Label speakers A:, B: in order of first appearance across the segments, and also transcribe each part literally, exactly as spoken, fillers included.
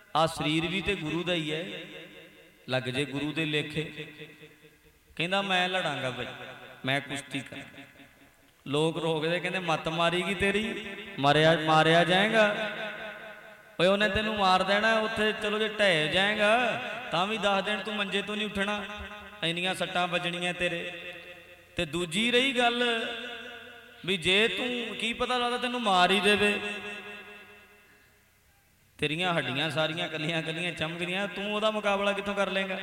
A: आ शरीर भी तो गुरु का ही है, लग जे गुरु के लेखे। कहता मैं लड़ांगा भाई, मैं कुश्ती कर। लोग रोकते कहते मत मारीगी तेरी, मारिया मारिया जाएगा, भाई उन्हें तेन मार देना उत्थे। चलो जे ढह जाएगा तो भी दस दिन तू मंजे तो नहीं उठना, इन्नियां सट्टां बजनियां तेरे। ते दूजी रही गल भी जे तू की पता लगता तेनू मार ही देवे, तेरियां हड्डियां सारियां कलियां कलियां चमक रही, तू ओहदा मुकाबला कितों कर लेगा।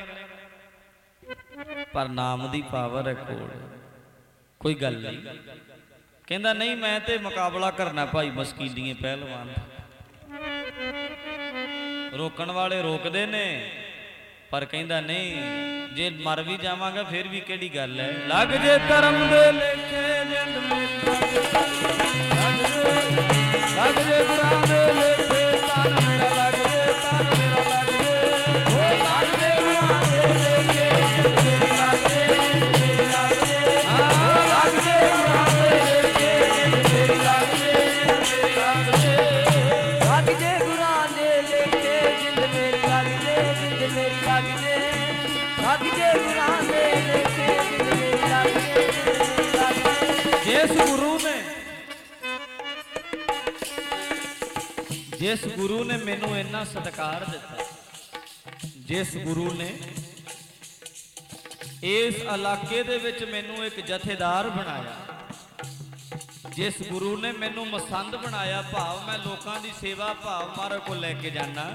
A: पर नाम दी पावर है कोल, कोई गल नहीं। कहंदा नहीं मैं ते मुकाबला करना भाई मस्कीनी पहलवान। रोकण वाले रोकते ने, पर कहंदा नहीं जे मर भी जावांगा फिर भी केड़ी गल है। लग जे धर्म दे लेखे जिंद मेरी, लग जे गुरां दे लेखे तन मेरा, लग जे तन मेरा लग जे, ओ लग जे गुरां दे लेखे जिंद मेरी, लग जे मेरी लग जे, हां लग जे गुरां दे लेखे जिंद मेरी, लग जे मेरी लग जे, लग जे गुरां दे लेखे जिंद मेरी, लग जे जिंद मेरी लग जे, लग जे गुरां दे लेखे जिंद मेरी, लग जे लग जे। जिस गुरु ने जिस गुरु ने मैनू इन्ना सत्कार दिता, जिस गुरु ने इस इलाके दे विच मैनू एक जथेदार बनाया, जिस गुरु ने मैनू मसंद बनाया, भाव मैं लोगों की सेवा भाव मारे को लेके जाना,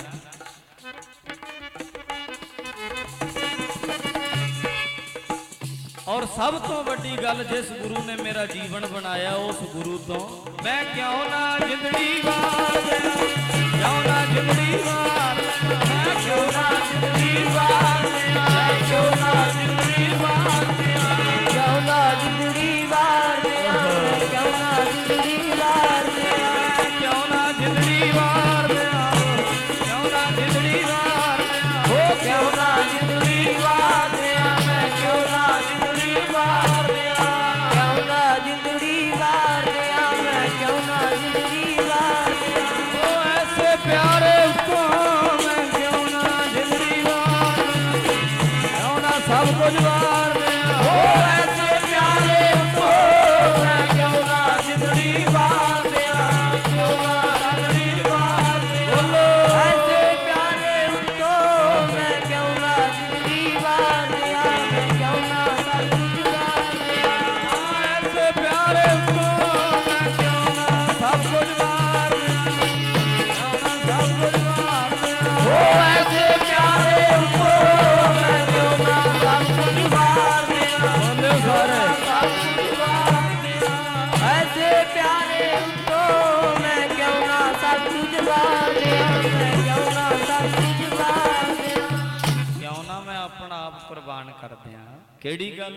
A: और सब तो वड्डी गल जिस गुरु ने मेरा जीवन बनाया, उस गुरु तो मैं क्यों ना जिंदड़ी वार देना, क्यों ना जिंदड़ी वार देना, मैं क्यों ना जिंदड़ी वार देना, मैं क्यों ना जिंदड़ी वार देना, क्यों ना जिंदड़ी वार देना, क्यों ना जिंदड़ी वार देना, क्यों ना जिंदड़ी वार देना, क्यों ना जिंदड़ी वार देना, हो क्यों ना जिंदड़ी वार देना, मैं क्यों ना जिंदड़ी वार देना, क्यों ना जिंदड़ी वार देना, मैं क्यों ना जिंदड़ी वार देना, ओ ऐसे प्यारे उसको मैं क्यों ना जिंदड़ी वार देना, क्यों ना सब कुछ वार देना, ओ ऐसे प्यारे उसको मैं क्यों ना जिंदड़ी वार देना, क्यों ना जिंदड़ी वार देना, बोलो ऐसे प्यारे उसको मैं क्यों ना जिंदड़ी वार देना, मैं क्यों ना सब कुछ वार देना, ऐसे प्यारे उसको मैं क्यों ना सब कुछ वार देना, क्यों ना सब कुछ वार देना, ओ ऐसे प्यारे उसको मैं क्यों ना सब कुछ वार देना, बोलो सारे सब कुछ वार देना, ऐसे प्यारे उसको मैं क्यों ना सब कुछ वार देना, मैं क्यों ना सब कुछ वार देना, क्यों ना मैं अपना आप कुर्बान कर दिया। केड़ी गल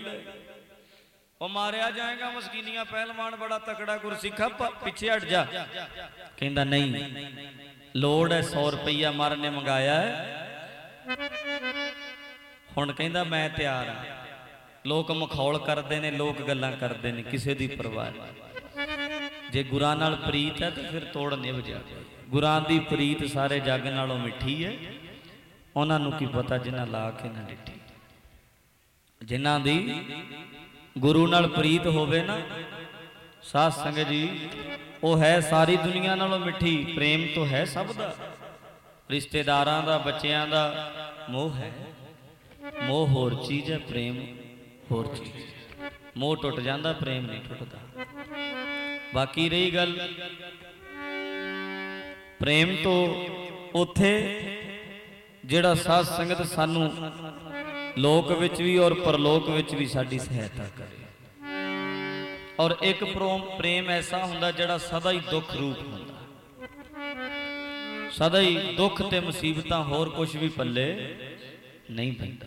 A: ओ मारिया जाएगा मस्कीनिया पहलवान बड़ा तकड़ा गुरसिखा, पीछे हट जा। कहंदा नहीं लोड़ है सौ रुपया मर ने मंगाया है, हुण कहंदा मैं तैयार हाँ। लोग मखौल करते हैं, लोग गल्लां करते हैं, किसी की परवाह नहीं। जे गुरां नाल प्रीत है तो फिर तोड़ निभ जाए। गुरां दी प्रीत सारे जग नालों मिठी है, उन्हां नूं की पता जिन्हां ला के ना डिठी। जिन्हां दी गुरु नाल प्रीत होवे ना साध संगत जी, वो है सारी दुनिया नालों मिठी। प्रेम तो है सब दा, रिश्तेदारां दा, बच्चियां दा मोह है। मोह होर चीज है, प्रेम होर चीज। मोह टुट जांदा, प्रेम नहीं टुटदा। बाकी रही गल प्रेम तो उथे जिहड़ा साध संगत सानू लोक विच भी और परलोक विच भी साडी सहायता करे। और एक प्रेम ऐसा हुंदा जिहड़ा सदा ही दुख रूप हुंदा, सदा ही दुख ते मुसीबतां, होर कुछ भी पल्ले नहीं पैंदा।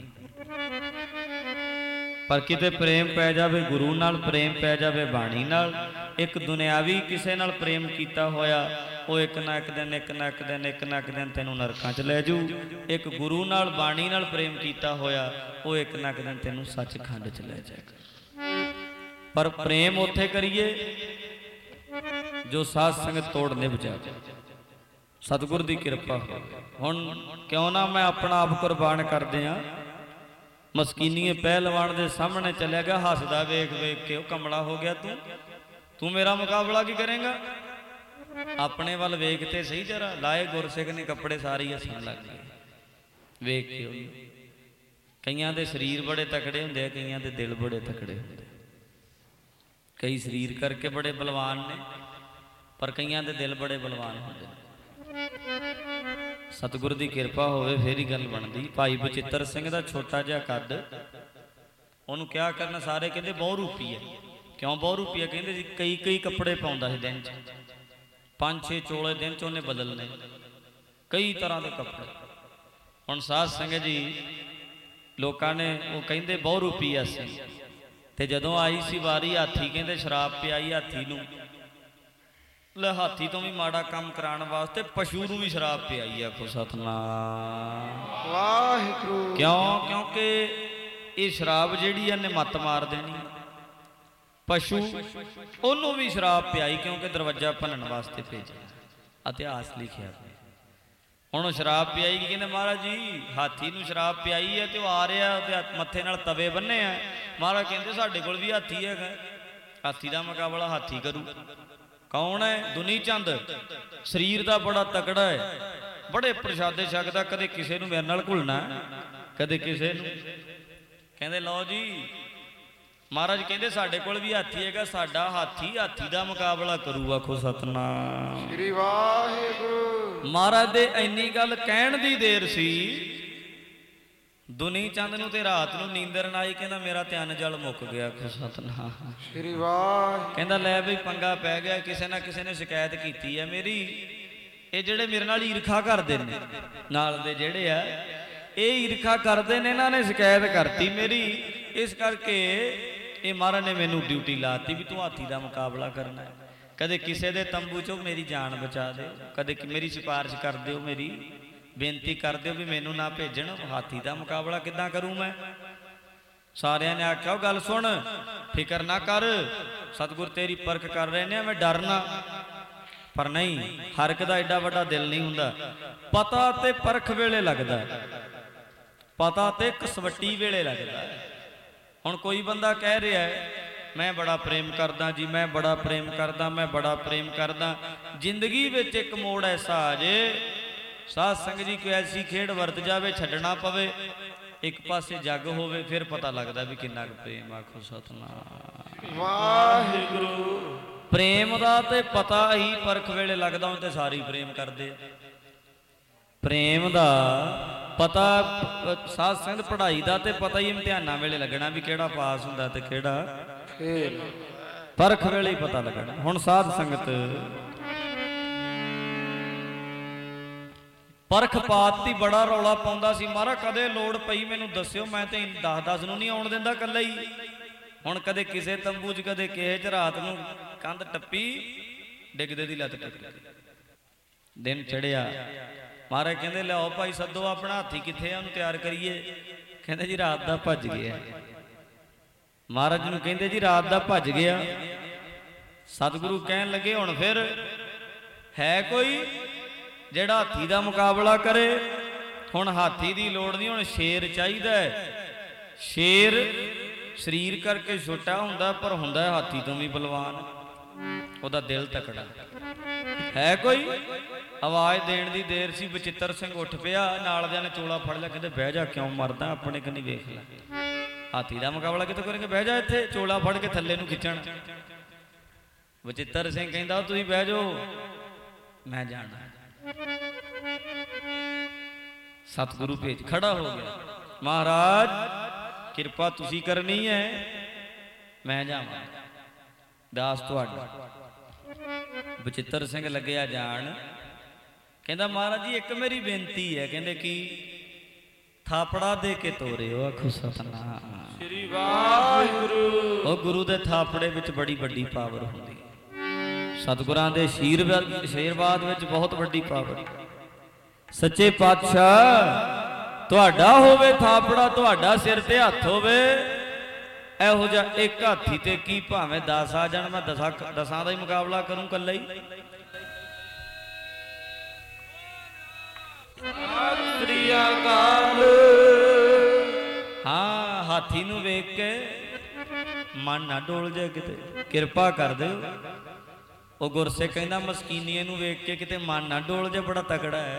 A: पर किते प्रेम पै जावे गुरु नाल, प्रेम पै जावे बाणी नाल, एक दुनियावी किसे नाल प्रेम कीता होया वो एक ना एक दिन एक ना एक दिन एक ना एक दिन तेनू नरकां च लै जू। एक गुरु नाल बाणी नाल प्रेम कीता होया वो एक ना एक दिन तेनू सचखंड च लै जाएगा। पर प्रेम उत्थे करिए जो साध संगत तोड़ निभ जाए। सतगुर दी किरपा हुण क्यों ना मैं अपना आप कुर्बान कर दियां। मस्कीनीए पहलवान दे सामने चलिया गया, हसदा वेख वेख के कमला हो गया। तू तू मेरा मुकाबला की करेगा? अपने वाल वेखते सही जरा, लाए गुरसिख ने कपड़े सारी हसन लग गए वेख के। कईयां दे शरीर बड़े तकड़े हुंदे, कईयां दे दिल बड़े तकड़े हुंदे। कई शरीर करके बड़े बलवान ने, पर कईयां दे दिल बड़े बलवान होंदे। सतगुर दी किरपा होवे फिर ही गल बनदी। भाई बचित्र सिंह दा छोटा जिहा कद, उहनूं क्या करना, सारे कहंदे बहुत रूपी है। क्यों बहुत रूपी है? कहंदे जी कई कई कपड़े पाउंदा सी दिन च, पांच छे चोले दिन च उहने बदलने, कई तरह के कपड़े। हुण साध संगत जी लोकां ने वो कहंदे बहुत रूपी है सी, ते जदों आई सी वारी हाथी, कहंदे शराब पियाई हाथी नूं। ले हाथी तो भी माड़ा काम कराने वास्ते पशु नूं भी शराब पियाई। आखो सतनाम वाहिगुरू। क्यों? क्योंकि ये शराब जिहड़ी इहने मत मार देनी। पशु ओनू भी शराब पियाई क्योंकि दरवाजा भनन वास्ते भेजा। इतिहास लिखिया हुण शराब पियाई की कहते महाराज जी हाथी नूं शराब पियाई है तो आ रहा मत्थे नाल तवे बन्ने है। महाराज कहते साडे कोल भी हाथी है, हाथी का मुकाबला हाथी करू। कौन है? दुनी चंद, शरीर का बड़ा तकड़ा है, बड़े प्रशादे छकदा, कदे किसे नूं मेरे नाल घुलना कदे किसे नूं। कहंदे लो जी महाराज कहते साडे कोल भी हाथी है, साडा हाथी हाथी का मुकाबला करू। आखो सतनाम श्री वाहिगुरू। महाराज दे इन्नी गल कहण दी देर सी, दुनी चंद नूं ते रात नूं नींदर ना आई। कहंदा मेरा ध्यान जल मुक गया। आखो सतनाम श्री वाहिगुरू। कहंदा लै बई पंगा पै गया, किसे ना किसे ने शिकायत कीती है मेरी। ये जेड़े मेरे नाल ईरखा करदे ने नाल दे जेड़े आ, ये ईरखा करदे ने, इन्हां ने शिकायत करती मेरी। इस करके ये महाराज ने मैनू ड्यूटी लाती भी तू हाथी का मुकाबला करना है। कदे किसी के तंबू चो मेरी जान बचा दो, कदे मेरी सिफारिश कर दो, मेरी बेनती कर दो भी मैनू ना भेजण। हाथी का मुकाबला किद्दां करूं मैं? सारिया ने आख्या गल सुन, फिक्र ना कर, सतगुर तेरी परख कर रहे ने, मैं डरना। पर नहीं, हर एक दा एडा वड्डा दिल नहीं हुंदा। पता ते परख वेले लगदा, पता ते कसवट्टी वेले लगदा है। हुण कोई बंदा कह रहा है मैं बड़ा प्रेम करदा जी, मैं बड़ा प्रेम करदा, मैं बड़ा प्रेम करदा। जिंदगी विच एक मोड़ ऐसा आ जे साध संगत जी कोई ऐसी खेड वरत जावे, छड्डना पवे, एक पासे जग होवे, फिर पता लगदा भी किन्ना प्रेम। आखो सतनाम वाहिगुरू। प्रेम दा ते पता ही परख वेले लगदा, हुण ते सारी प्रेम करदे। प्रेम दा पता साध संगत पढ़ाई का तो पता ही इम्तिहानां वेले लगना भी केड़ा पास हुंदा ते केड़ा फेल, परख वेले ही पता लगना। हुण साध संगत परख पाती बड़ा रौला पाउंदा सी, महाराज कदे लोड़ पई मैनू दस्सिओ, मैं ते दस दस नूं नहीं आउण दिंदा कल्ला ही। हुण कदे किसे तंबू च, कदे किसे च रात नूं कंध टप्पी, डिगदे दी लत टप्पी। दिन चढ़िया, महाराज कहते लियाओ भाई सदो अपना हाथी किथे है, उन्हें तैयार करिए। कहते जी रात का भज गया। महाराज नूं कहते जी रात का भज गया। सतगुरु कहन लगे हुण फिर है कोई जेड़ा हाथी का मुकाबला करे? हुण हाथी की लोड़ नहीं, हुण शेर चाहिदा है। शेर शरीर करके छोटा हुंदा, पर हुंदा हाथी तो भी बलवान, उहदा दिल तकड़ा है। कोई आवाज देण दी देर सी, बचित्र सिंह उठ पिया, नालदियां ने चोला फड़ लिया, कहते बह जा, क्यों मरदा, अपने कन्नी वेख लै। हाथी का मुकाबला कितों करेंगे? बह जा इत्थे, चोला फड़ के थल्ले नूं खिच्चण। बचित्र सिंह कहंदा तुसीं बह जाओ, मैं जाना। सतगुरु भेज खड़ा हो गया, महाराज किरपा तुसीं करनी है, मैं जावां, दास तुहाडा। बचित्र सिंह लग्या जान, कहंदा महाराज जी एक मेरी बेनती है। कहंदे की? थापड़ा दे के तोरे हो। आखो सतनाम श्री वाहिगुरू। ओ गुरु दे थापड़े विच बड़ी बड़ी पावर हुंदी, सतगुरां दे आशीर्वाद आशीर्वाद विच बहुत बड़ी पावर। सच्चे पातशाह तुहाडा होवे थापड़ा, तुहाडा सिर ते हत्थ होवे, ਇਹੋ ਜਿਹਾ एक हाथी ते की भावें दस आ जाण, मैं दसा दसां दा ही मुकाबला करूं कल्ला ही। ਅਕਾਲ। ਹਾਂ ਹਾਥੀ ਨੂੰ ਵੇਖ ਕੇ ਮਨ ਨਾ ਡੋਲ ਜਾਏ, ਕਿਤੇ ਕਿਰਪਾ ਕਰ ਦਿਓ। ਉਹ ਗੁਰਸਿੱਖ ਕਹਿੰਦਾ ਮਸਕੀਨੀਏ ਨੂੰ ਵੇਖ ਕੇ ਕਿਤੇ ਮਨ ਨਾ ਡੋਲ ਜਾਏ, ਬੜਾ ਤਕੜਾ ਹੈ।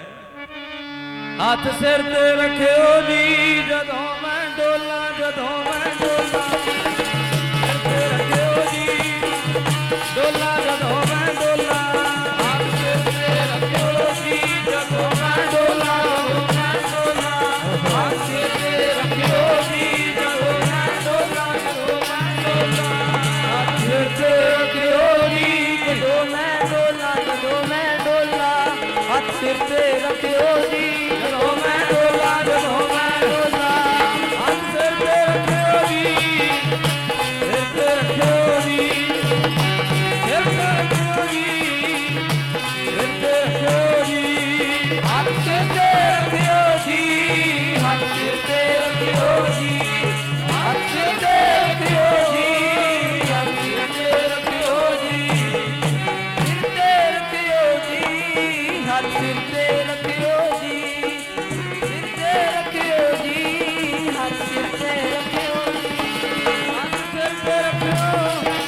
A: ਹੱਥ ਸਿਰ ਤੇ ਰੱਖਿਓ ਜੀ ਜਦੋਂ ਮੈਂ ਡੋਲਾਂ, ਜਦੋਂ ਮੈਂ ਡੋਲਾਂ ਸਿਰ ਤੇ ਰੱਖਿਓ ਜੀ, ਡੋਲਾਂ ਜਦੋਂ ਮੈਂ ਡੋਲਾਂ। ਹੱਥ ਸਿਰ ਤੇ ਰੱਖਿਓ ਜੀ ਜਦੋਂ ਮੈਂ ਡੋਲਾਂ, ਮੈਂ ਡੋਲਾਂ। ਹੱਥ ਸਿਰ ਤੇ ਰੱਖਿਓ ਜੀ ਜਦੋਂ ਮੈਂ ਡੋਲਾਂ, ਜਦੋਂ ਮੈਂ ਡੋਲਾਂ। ਹੱਥ ਸਿਰ ਤੇ ਰੱਖਿਓ ਜੀ ਜਦੋਂ ਮੈਂ ਡੋਲਾਂ, ਜਦੋਂ ਮੈਂ ਡੋਲਾਂ। ਹੱਥ ਸਿਰ ਤੇ ਰੱਖਿਓ ਜੀ ਜਦੋਂ ਮੈਂ ਡੋਲਾਂ, ਜਦੋਂ ਮੈਂ ਡੋਲਾਂ। ਹੱਥ ਸਿਰ ਤੇ ਰੱਖਿਓ ਜੀ, ਸਿਰ ਤੇ ਰੱਖਿਓ ਜੀ, ਸਿਰ ਤੇ ਰੱਖਿਓ ਜੀ, ਸਿਰ ਤੇ ਰੱਖਿਓ ਜੀ। ਹੱਥ ਸਿਰ ਤੇ ਰੱਖਿਓ ਜੀ, ਹੱਥ ਸਿਰ ਤੇ ਰੱਖਿਓ ਜੀ, ਹੱਥ ਸਿਰ ਤੇ ਰੱਖਿਓ ਜੀ, ਹੱਥ ਸਿਰ ਤੇ ਰੱਖਿਓ ਜੀ, ਸਿਰ ਤੇ ਰੱਖਿਓ ਜੀ, ਹੱਥ ਸਿਰ ਤੇ ਰੱਖਿਓ ਜੀ, ਸਿਰ ਤੇ ਰੱਖਿਓ ਜੀ, ਹੱਥ ਸਿਰ ਤੇ ਰੱਖਿਓ ਜੀ, ਹੱਥ ਸਿਰ ਤੇ ਰੱਖਿਓ,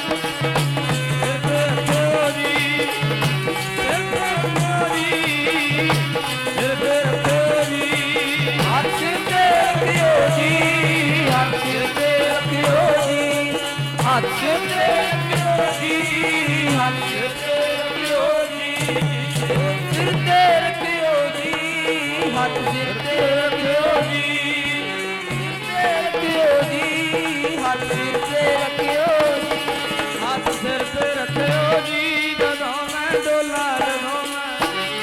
A: ਸਿਰ ਤੇ ਰੱਖਿਓ ਜੀ, ਸਿਰ ਤੇ ਰੱਖਿਓ ਜੀ, ਸਿਰ ਤੇ ਰੱਖਿਓ ਜੀ। ਹੱਥ ਸਿਰ ਤੇ ਰੱਖਿਓ ਜੀ, ਹੱਥ ਸਿਰ ਤੇ ਰੱਖਿਓ ਜੀ, ਹੱਥ ਸਿਰ ਤੇ ਰੱਖਿਓ ਜੀ, ਹੱਥ ਸਿਰ ਤੇ ਰੱਖਿਓ ਜੀ, ਸਿਰ ਤੇ ਰੱਖਿਓ ਜੀ, ਹੱਥ ਸਿਰ ਤੇ ਰੱਖਿਓ ਜੀ, ਸਿਰ ਤੇ ਰੱਖਿਓ ਜੀ, ਹੱਥ ਸਿਰ ਤੇ ਰੱਖਿਓ ਜੀ। ਹੱਥ ਸਿਰ ਤੇ ਰੱਖਿਓ ਜੀ ਜਦੋਂ ਮੈਂ ਡੋਲਾਂ, ਜਦੋਂ ਮੈਂ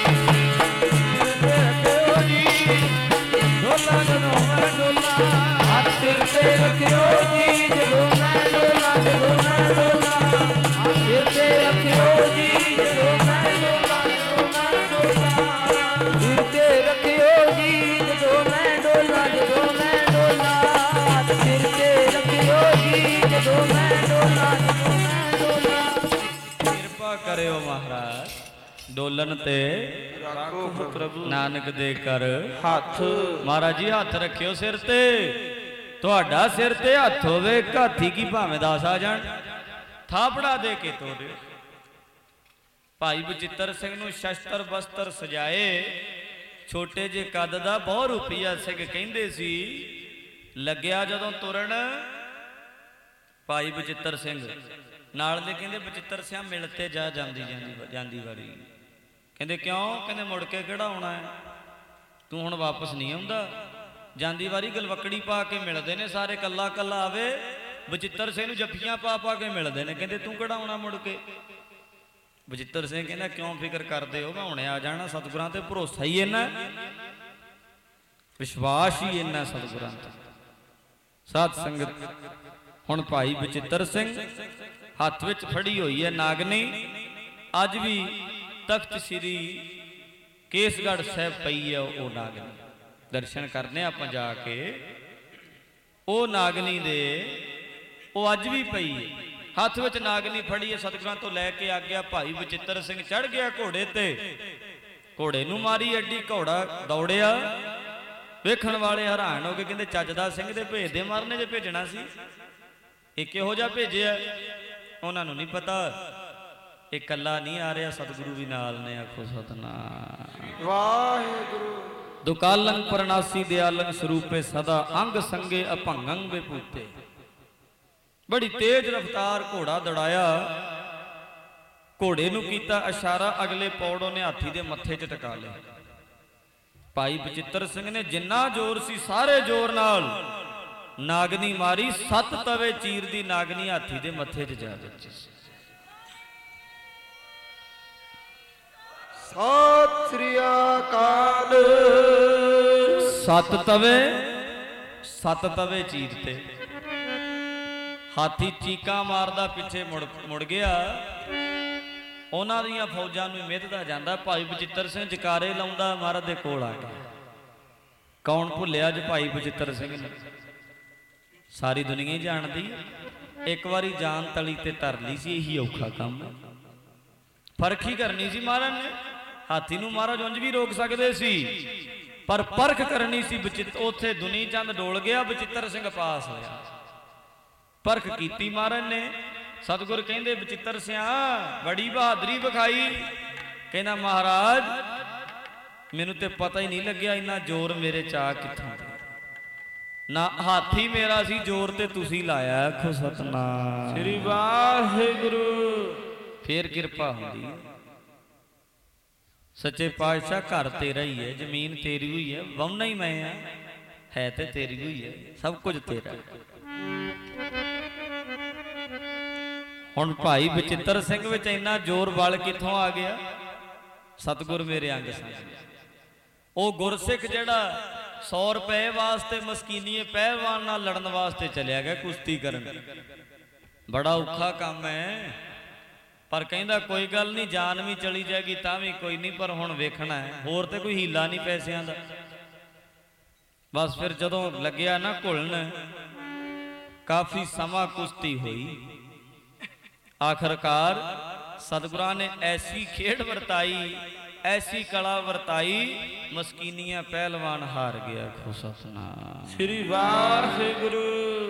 A: ਸਿਰ ਤੇ ਰੱਖਿਓ ਜੀ, ਡੋਲਾਂ ਜਦੋਂ ਮੈਂ ਡੋਲਾਂ। ਹੱਥ ਸਿਰ ਤੇ ਰੱਖਿਓ ਜੀ ਜਦੋਂ ਮੈਂ ਡੋਲਾਂ, ਜਦੋਂ ਮੈਂ ਡੋਲਾਂ। ਹੱਥ ਸਿਰ ਤੇ ਰੱਖਿਓ ਜੀ ਜਦੋਂ ਮੈਂ ਡੋਲਾਂ, ਜਦੋਂ ਮੈਂ ਡੋਲਾਂ। ਸਿਰ ਤੇ ਰੱਖਿਓ ਜੀ ਜਦੋਂ ਮੈਂ ਡੋਲਾਂ, ਜਦੋਂ ਮੈਂ ਡੋਲਾਂ। ਹੱਥ ਸਿਰ ਤੇ ਰੱਖਿਓ ਜੀ ਜਦੋਂ ਮੈਂ ਡੋਲਾਂ, ਜਦੋਂ ਮੈਂ ਡੋਲਾਂ। ਕਿਰਪਾ ਕਰਿਓ ਮਹਾਰਾਜ ਡੋਲਣ ਤੇ
B: ਰੱਖੋ ਪ੍ਰਭੂ
A: ਨਾਨਕ ਦੇ ਕਰ
B: ਹੱਥ।
A: ਮਹਾਰਾਜ ਜੀ ਹੱਥ ਰੱਖਿਓ ਸਿਰ ਤੇ। ਤੁਹਾਡਾ ਸਿਰ ਤੇ ਹੱਥ ਹੋਵੇ, ਹਾਥੀ ਕੀ ਭਾਵੇਂ ਦਸ ਆ ਜਾਣ, ਥਾਪੜਾ ਦੇ ਕੇ ਤੋੜਿਓ। ਭਾਈ ਬਚਿੱਤਰ ਸਿੰਘ ਨੂੰ ਸ਼ਸਤਰ ਬਸਤਰ ਸਜਾਏ, ਛੋਟੇ ਜਿਹੇ ਕੱਦ ਦਾ ਬਹੁਤ ਰੁਪਈਆ ਸਿੰਘ ਕਹਿੰਦੇ ਸੀ। ਲੱਗਿਆ ਜਦੋਂ ਤੁਰਨ ਭਾਈ ਬਚਿੱਤਰ ਸਿੰਘ ਨਾਲ ਦੇ ਕਹਿੰਦੇ ਬਚਿੱਤਰ ਸਿੰਘ ਮਿਲ ਤੇ ਜਾ, ਜਾਂਦੀ ਜਾਂਦੀ ਜਾਂਦੀ ਵਾਰੀ। ਕਹਿੰਦੇ ਕਿਉਂ? ਕਹਿੰਦੇ ਮੁੜ ਕੇ ਕਿਹੜਾ ਆਉਣਾ ਹੈ, ਤੂੰ ਹੁਣ ਵਾਪਸ ਨਹੀਂ ਆਉਂਦਾ। ਜਾਂਦੀ ਵਾਰੀ ਗਲਵਕੜੀ ਪਾ ਕੇ ਮਿਲਦੇ ਨੇ ਸਾਰੇ, ਕੱਲਾ ਕੱਲਾ ਆਵੇ ਬਚਿੱਤਰ ਸਿੰਘ ਨੂੰ ਜੱਫੀਆਂ ਪਾ ਪਾ ਕੇ ਮਿਲਦੇ ਨੇ। ਕਹਿੰਦੇ ਤੂੰ ਕਿਹੜਾ ਆਉਣਾ ਮੁੜ ਕੇ? ਬਚਿੱਤਰ ਸਿੰਘ ਕਹਿੰਦਾ ਕਿਉਂ ਫਿਕਰ ਕਰਦੇ ਹੋ, ਮੈਂ ਹੁਣੇ ਆ ਜਾਣਾ। ਸਤਿਗੁਰਾਂ ਤੇ ਭਰੋਸਾ ਹੀ ਇੰਨਾ, ਵਿਸ਼ਵਾਸ ਹੀ ਇੰਨਾ ਸਤਿਗੁਰਾਂ ਤੇ। ਸਾਧ ਸੰਗਤ ਹੁਣ ਭਾਈ ਬਚਿੱਤਰ ਸਿੰਘ ਹੱਥ ਵਿੱਚ ਫੜੀ ਹੋਈ ਹੈ ਨਾਗਨੀ। ਅੱਜ ਵੀ ਤਖਤ ਸ੍ਰੀ ਕੇਸਗੜ੍ਹ ਸਾਹਿਬ ਪਈ ਹੈ ਉਹ ਨਾਗਨੀ। ਦਰਸ਼ਨ ਕਰਨੇ ਆਪਾਂ ਜਾ ਕੇ ਉਹ ਨਾਗਨੀ ਦੇ, ਉਹ ਅੱਜ ਵੀ ਪਈ ਹੈ ਹੱਥ ਵਿੱਚ ਨਾਗਨੀ ਫੜੀ ਹੈ। ਸਤਿਗੁਰਾਂ ਤੋਂ ਲੈ ਕੇ ਆ ਗਿਆ ਭਾਈ ਬਚਿੱਤਰ ਸਿੰਘ, ਚੜ ਗਿਆ ਘੋੜੇ ਤੇ, ਘੋੜੇ ਨੂੰ ਮਾਰੀ ਐਡੀ, ਘੋੜਾ ਦੌੜਿਆ। ਵੇਖਣ ਵਾਲੇ ਹੈਰਾਨ ਹੋ ਕੇ ਕਹਿੰਦੇ ਚੱਜਦਾ ਸਿੰਘ ਦੇ ਭੇਜ ਦੇ ਮਾਰਨੇ ਜੇ ਭੇਜਣਾ ਸੀ, ਇਹ ਕਿਹੋ ਜਿਹਾ ਭੇਜਿਆ? ਉਹਨਾਂ ਨੂੰ ਨਹੀਂ ਪਤਾ ਇਹ ਕੱਲਾ ਨਹੀਂ ਆ ਰਿਹਾ, ਸਤਿਗੁਰੂ ਵੀ ਨਾਲ ਨੇ। ਆਖੋ ਸਤਨਾਮ
B: ਵਾਹਿਗੁਰੂ।
A: ਦੁਕਾਲੰ ਪਰਨਾਸੀ ਦਿਆਲੰ ਸਰੂਪੇ ਸਦਾ, ਅੰਗ ਸੰਗੇ ਅਭੰਗੰ ਵਿਭੂਤੇ। ਬੜੀ ਤੇਜ਼ ਰਫ਼ਤਾਰ ਘੋੜਾ ਦੌੜਾਇਆ, ਘੋੜੇ ਨੂੰ ਕੀਤਾ ਇਸ਼ਾਰਾ, ਅਗਲੇ ਪੌੜ ਉਹਨੇ ਹਾਥੀ ਦੇ ਮੱਥੇ 'ਚ ਟਿਕਾ ਲਿਆ। ਭਾਈ ਬਚਿੱਤਰ ਸਿੰਘ ਨੇ ਜਿੰਨਾ ਜ਼ੋਰ ਸੀ ਸਾਰੇ ਜ਼ੋਰ ਨਾਲ ਨਾਗਨੀ ਮਾਰੀ। ਸੱਤ ਤਵੇ ਚੀਰਦੀ ਨਾਗਨੀ ਹਾਥੀ ਦੇ ਮੱਥੇ 'ਚ ਜਾ ਵੱਜੀ।
B: ਸਤਿ ਸ੍ਰੀ ਅਕਾਲ।
A: ਸੱਤ ਤਵੇ, ਸੱਤ ਤਵੇ ਚੀਰਤੇ। ਹਾਥੀ ਚੀਕਾਂ ਮਾਰਦਾ ਪਿੱਛੇ ਮੁੜ ਮੁੜ ਗਿਆ। ਉਹਨਾਂ ਦੀਆਂ ਫੌਜਾਂ ਨੂੰ ਮਿੱਧਦਾ ਜਾਂਦਾ। ਭਾਈ ਬਚਿੱਤਰ ਸਿੰਘ ਜਕਾਰੇ ਲਾਉਂਦਾ ਮਹਾਰਾਜ ਦੇ ਕੋਲ ਆ ਕੇ। ਕੌਣ ਭੁੱਲਿਆ ਅੱਜ ਭਾਈ ਬਚਿੱਤਰ ਸਿੰਘ ਨੂੰ? ਸਾਰੀ ਦੁਨੀਆ ਹੀ ਜਾਣਦੀ। ਇੱਕ ਵਾਰੀ ਜਾਨ ਤਲੀ ਤੇ ਧਰ ਲਈ ਸੀ, ਇਹੀ ਔਖਾ ਕੰਮ। ਫਰਕ ਹੀ ਕਰਨੀ ਸੀ ਮਹਾਰਾਜ ਨੇ। ਹਾਥੀ ਨੂੰ ਮਹਾਰਾਜ ਉਂਝ ਵੀ ਰੋਕ ਸਕਦੇ ਸੀ, ਪਰ ਪਰਖ ਕਰਨੀ ਸੀ ਬਚਿੱਤ। ਉੱਥੇ ਦੁਨੀ ਚੰਦ ਡੋਲ ਗਿਆ, ਬਚਿੱਤਰ ਸਿੰਘ ਪਾਸ ਹੋਇਆ। ਪਰਖ ਕੀਤੀ ਮਹਾਰਾਜ ਨੇ। ਸਤਿਗੁਰ ਕਹਿੰਦੇ ਬਚਿੱਤਰ ਸਿਆ ਬੜੀ ਬਹਾਦਰੀ ਵਿਖਾਈ। ਕਹਿੰਦਾ ਮਹਾਰਾਜ ਮੈਨੂੰ ਤੇ ਪਤਾ ਹੀ ਨਹੀਂ ਲੱਗਿਆ ਇੰਨਾ ਜ਼ੋਰ ਮੇਰੇ ਚ ਆ ਕਿੱਥੋਂ। ਨਾ ਹਾਥੀ ਮੇਰਾ ਸੀ ਜ਼ੋਰ ਤੇ ਤੁਸੀਂ ਲਾਇਆ। ਆਖੋ ਸਤਨਾਮ
B: ਸ੍ਰੀ ਵਾਹਿਗੁਰੂ।
A: ਫੇਰ ਕਿਰਪਾ ਹੁੰਦੀ। ਸੱਚੇ ਪਾਤਸ਼ਾਹ ਘਰ ਤੇਰਾ ਹੀ ਹੈ, ਜ਼ਮੀਨ ਤੇਰੀ ਹੋਈ ਹੈ, ਵਾਹੁਣਾ ਹੀ ਮੈਂ ਆ, ਹੈ ਤੇ ਤੇਰੀ ਹੋਈ ਹੈ, ਸਭ ਕੁਝ ਤੇਰਾ। ਹੁਣ ਭਾਈ ਬਚਿੱਤਰ ਸਿੰਘ ਵਿੱਚ ਇੰਨਾ ਜ਼ੋਰ ਬਲ ਕਿੱਥੋਂ ਆ ਗਿਆ? ਸਤਿਗੁਰ ਮੇਰੇ ਅੰਗ ਸੰਗ। ਉਹ ਗੁਰਸਿੱਖ ਜਿਹੜਾ ਸੌ ਰੁਪਏ ਵਾਸਤੇ ਮਸਕੀਨੀਏ ਪਹਿਲਵਾਨ ਨਾਲ ਲੜਨ ਵਾਸਤੇ ਚਲਿਆ ਗਿਆ ਕੁਸ਼ਤੀ ਕਰਨ। ਬੜਾ ਔਖਾ ਕੰਮ ਹੈ, ਪਰ ਕਹਿੰਦਾ ਕੋਈ ਗੱਲ ਨਹੀਂ, ਜਾਨ ਵੀ ਚਲੀ ਜਾਏਗੀ ਤਾਂ ਵੀ ਕੋਈ ਨਹੀਂ, ਪਰ ਹੁਣ ਵੇਖਣਾ ਹੈ। ਹੋਰ ਤੇ ਕੋਈ ਹੀਲਾ ਨਹੀਂ ਪੈਸਿਆਂ ਦਾ। ਬਸ ਫਿਰ ਜਦੋਂ ਲੱਗਿਆ ਨਾ ਘੁਲਣ, ਕਾਫੀ ਸਮਾਂ ਕੁਸ਼ਤੀ ਹੋਈ। ਆਖਰਕਾਰ ਸਤਿਗੁਰਾਂ ਨੇ ਐਸੀ ਖੇਡ ਵਰਤਾਈ, ਐਸੀ ਕਲਾ ਵਰਤਾਈ, ਮਸਕੀਨੀਆਂ ਪਹਿਲਵਾਨ ਹਾਰ ਗਿਆ। ਖੋ ਸਤਨਾਮ
B: ਸ੍ਰੀ ਵਾਹਿਗੁਰੂ।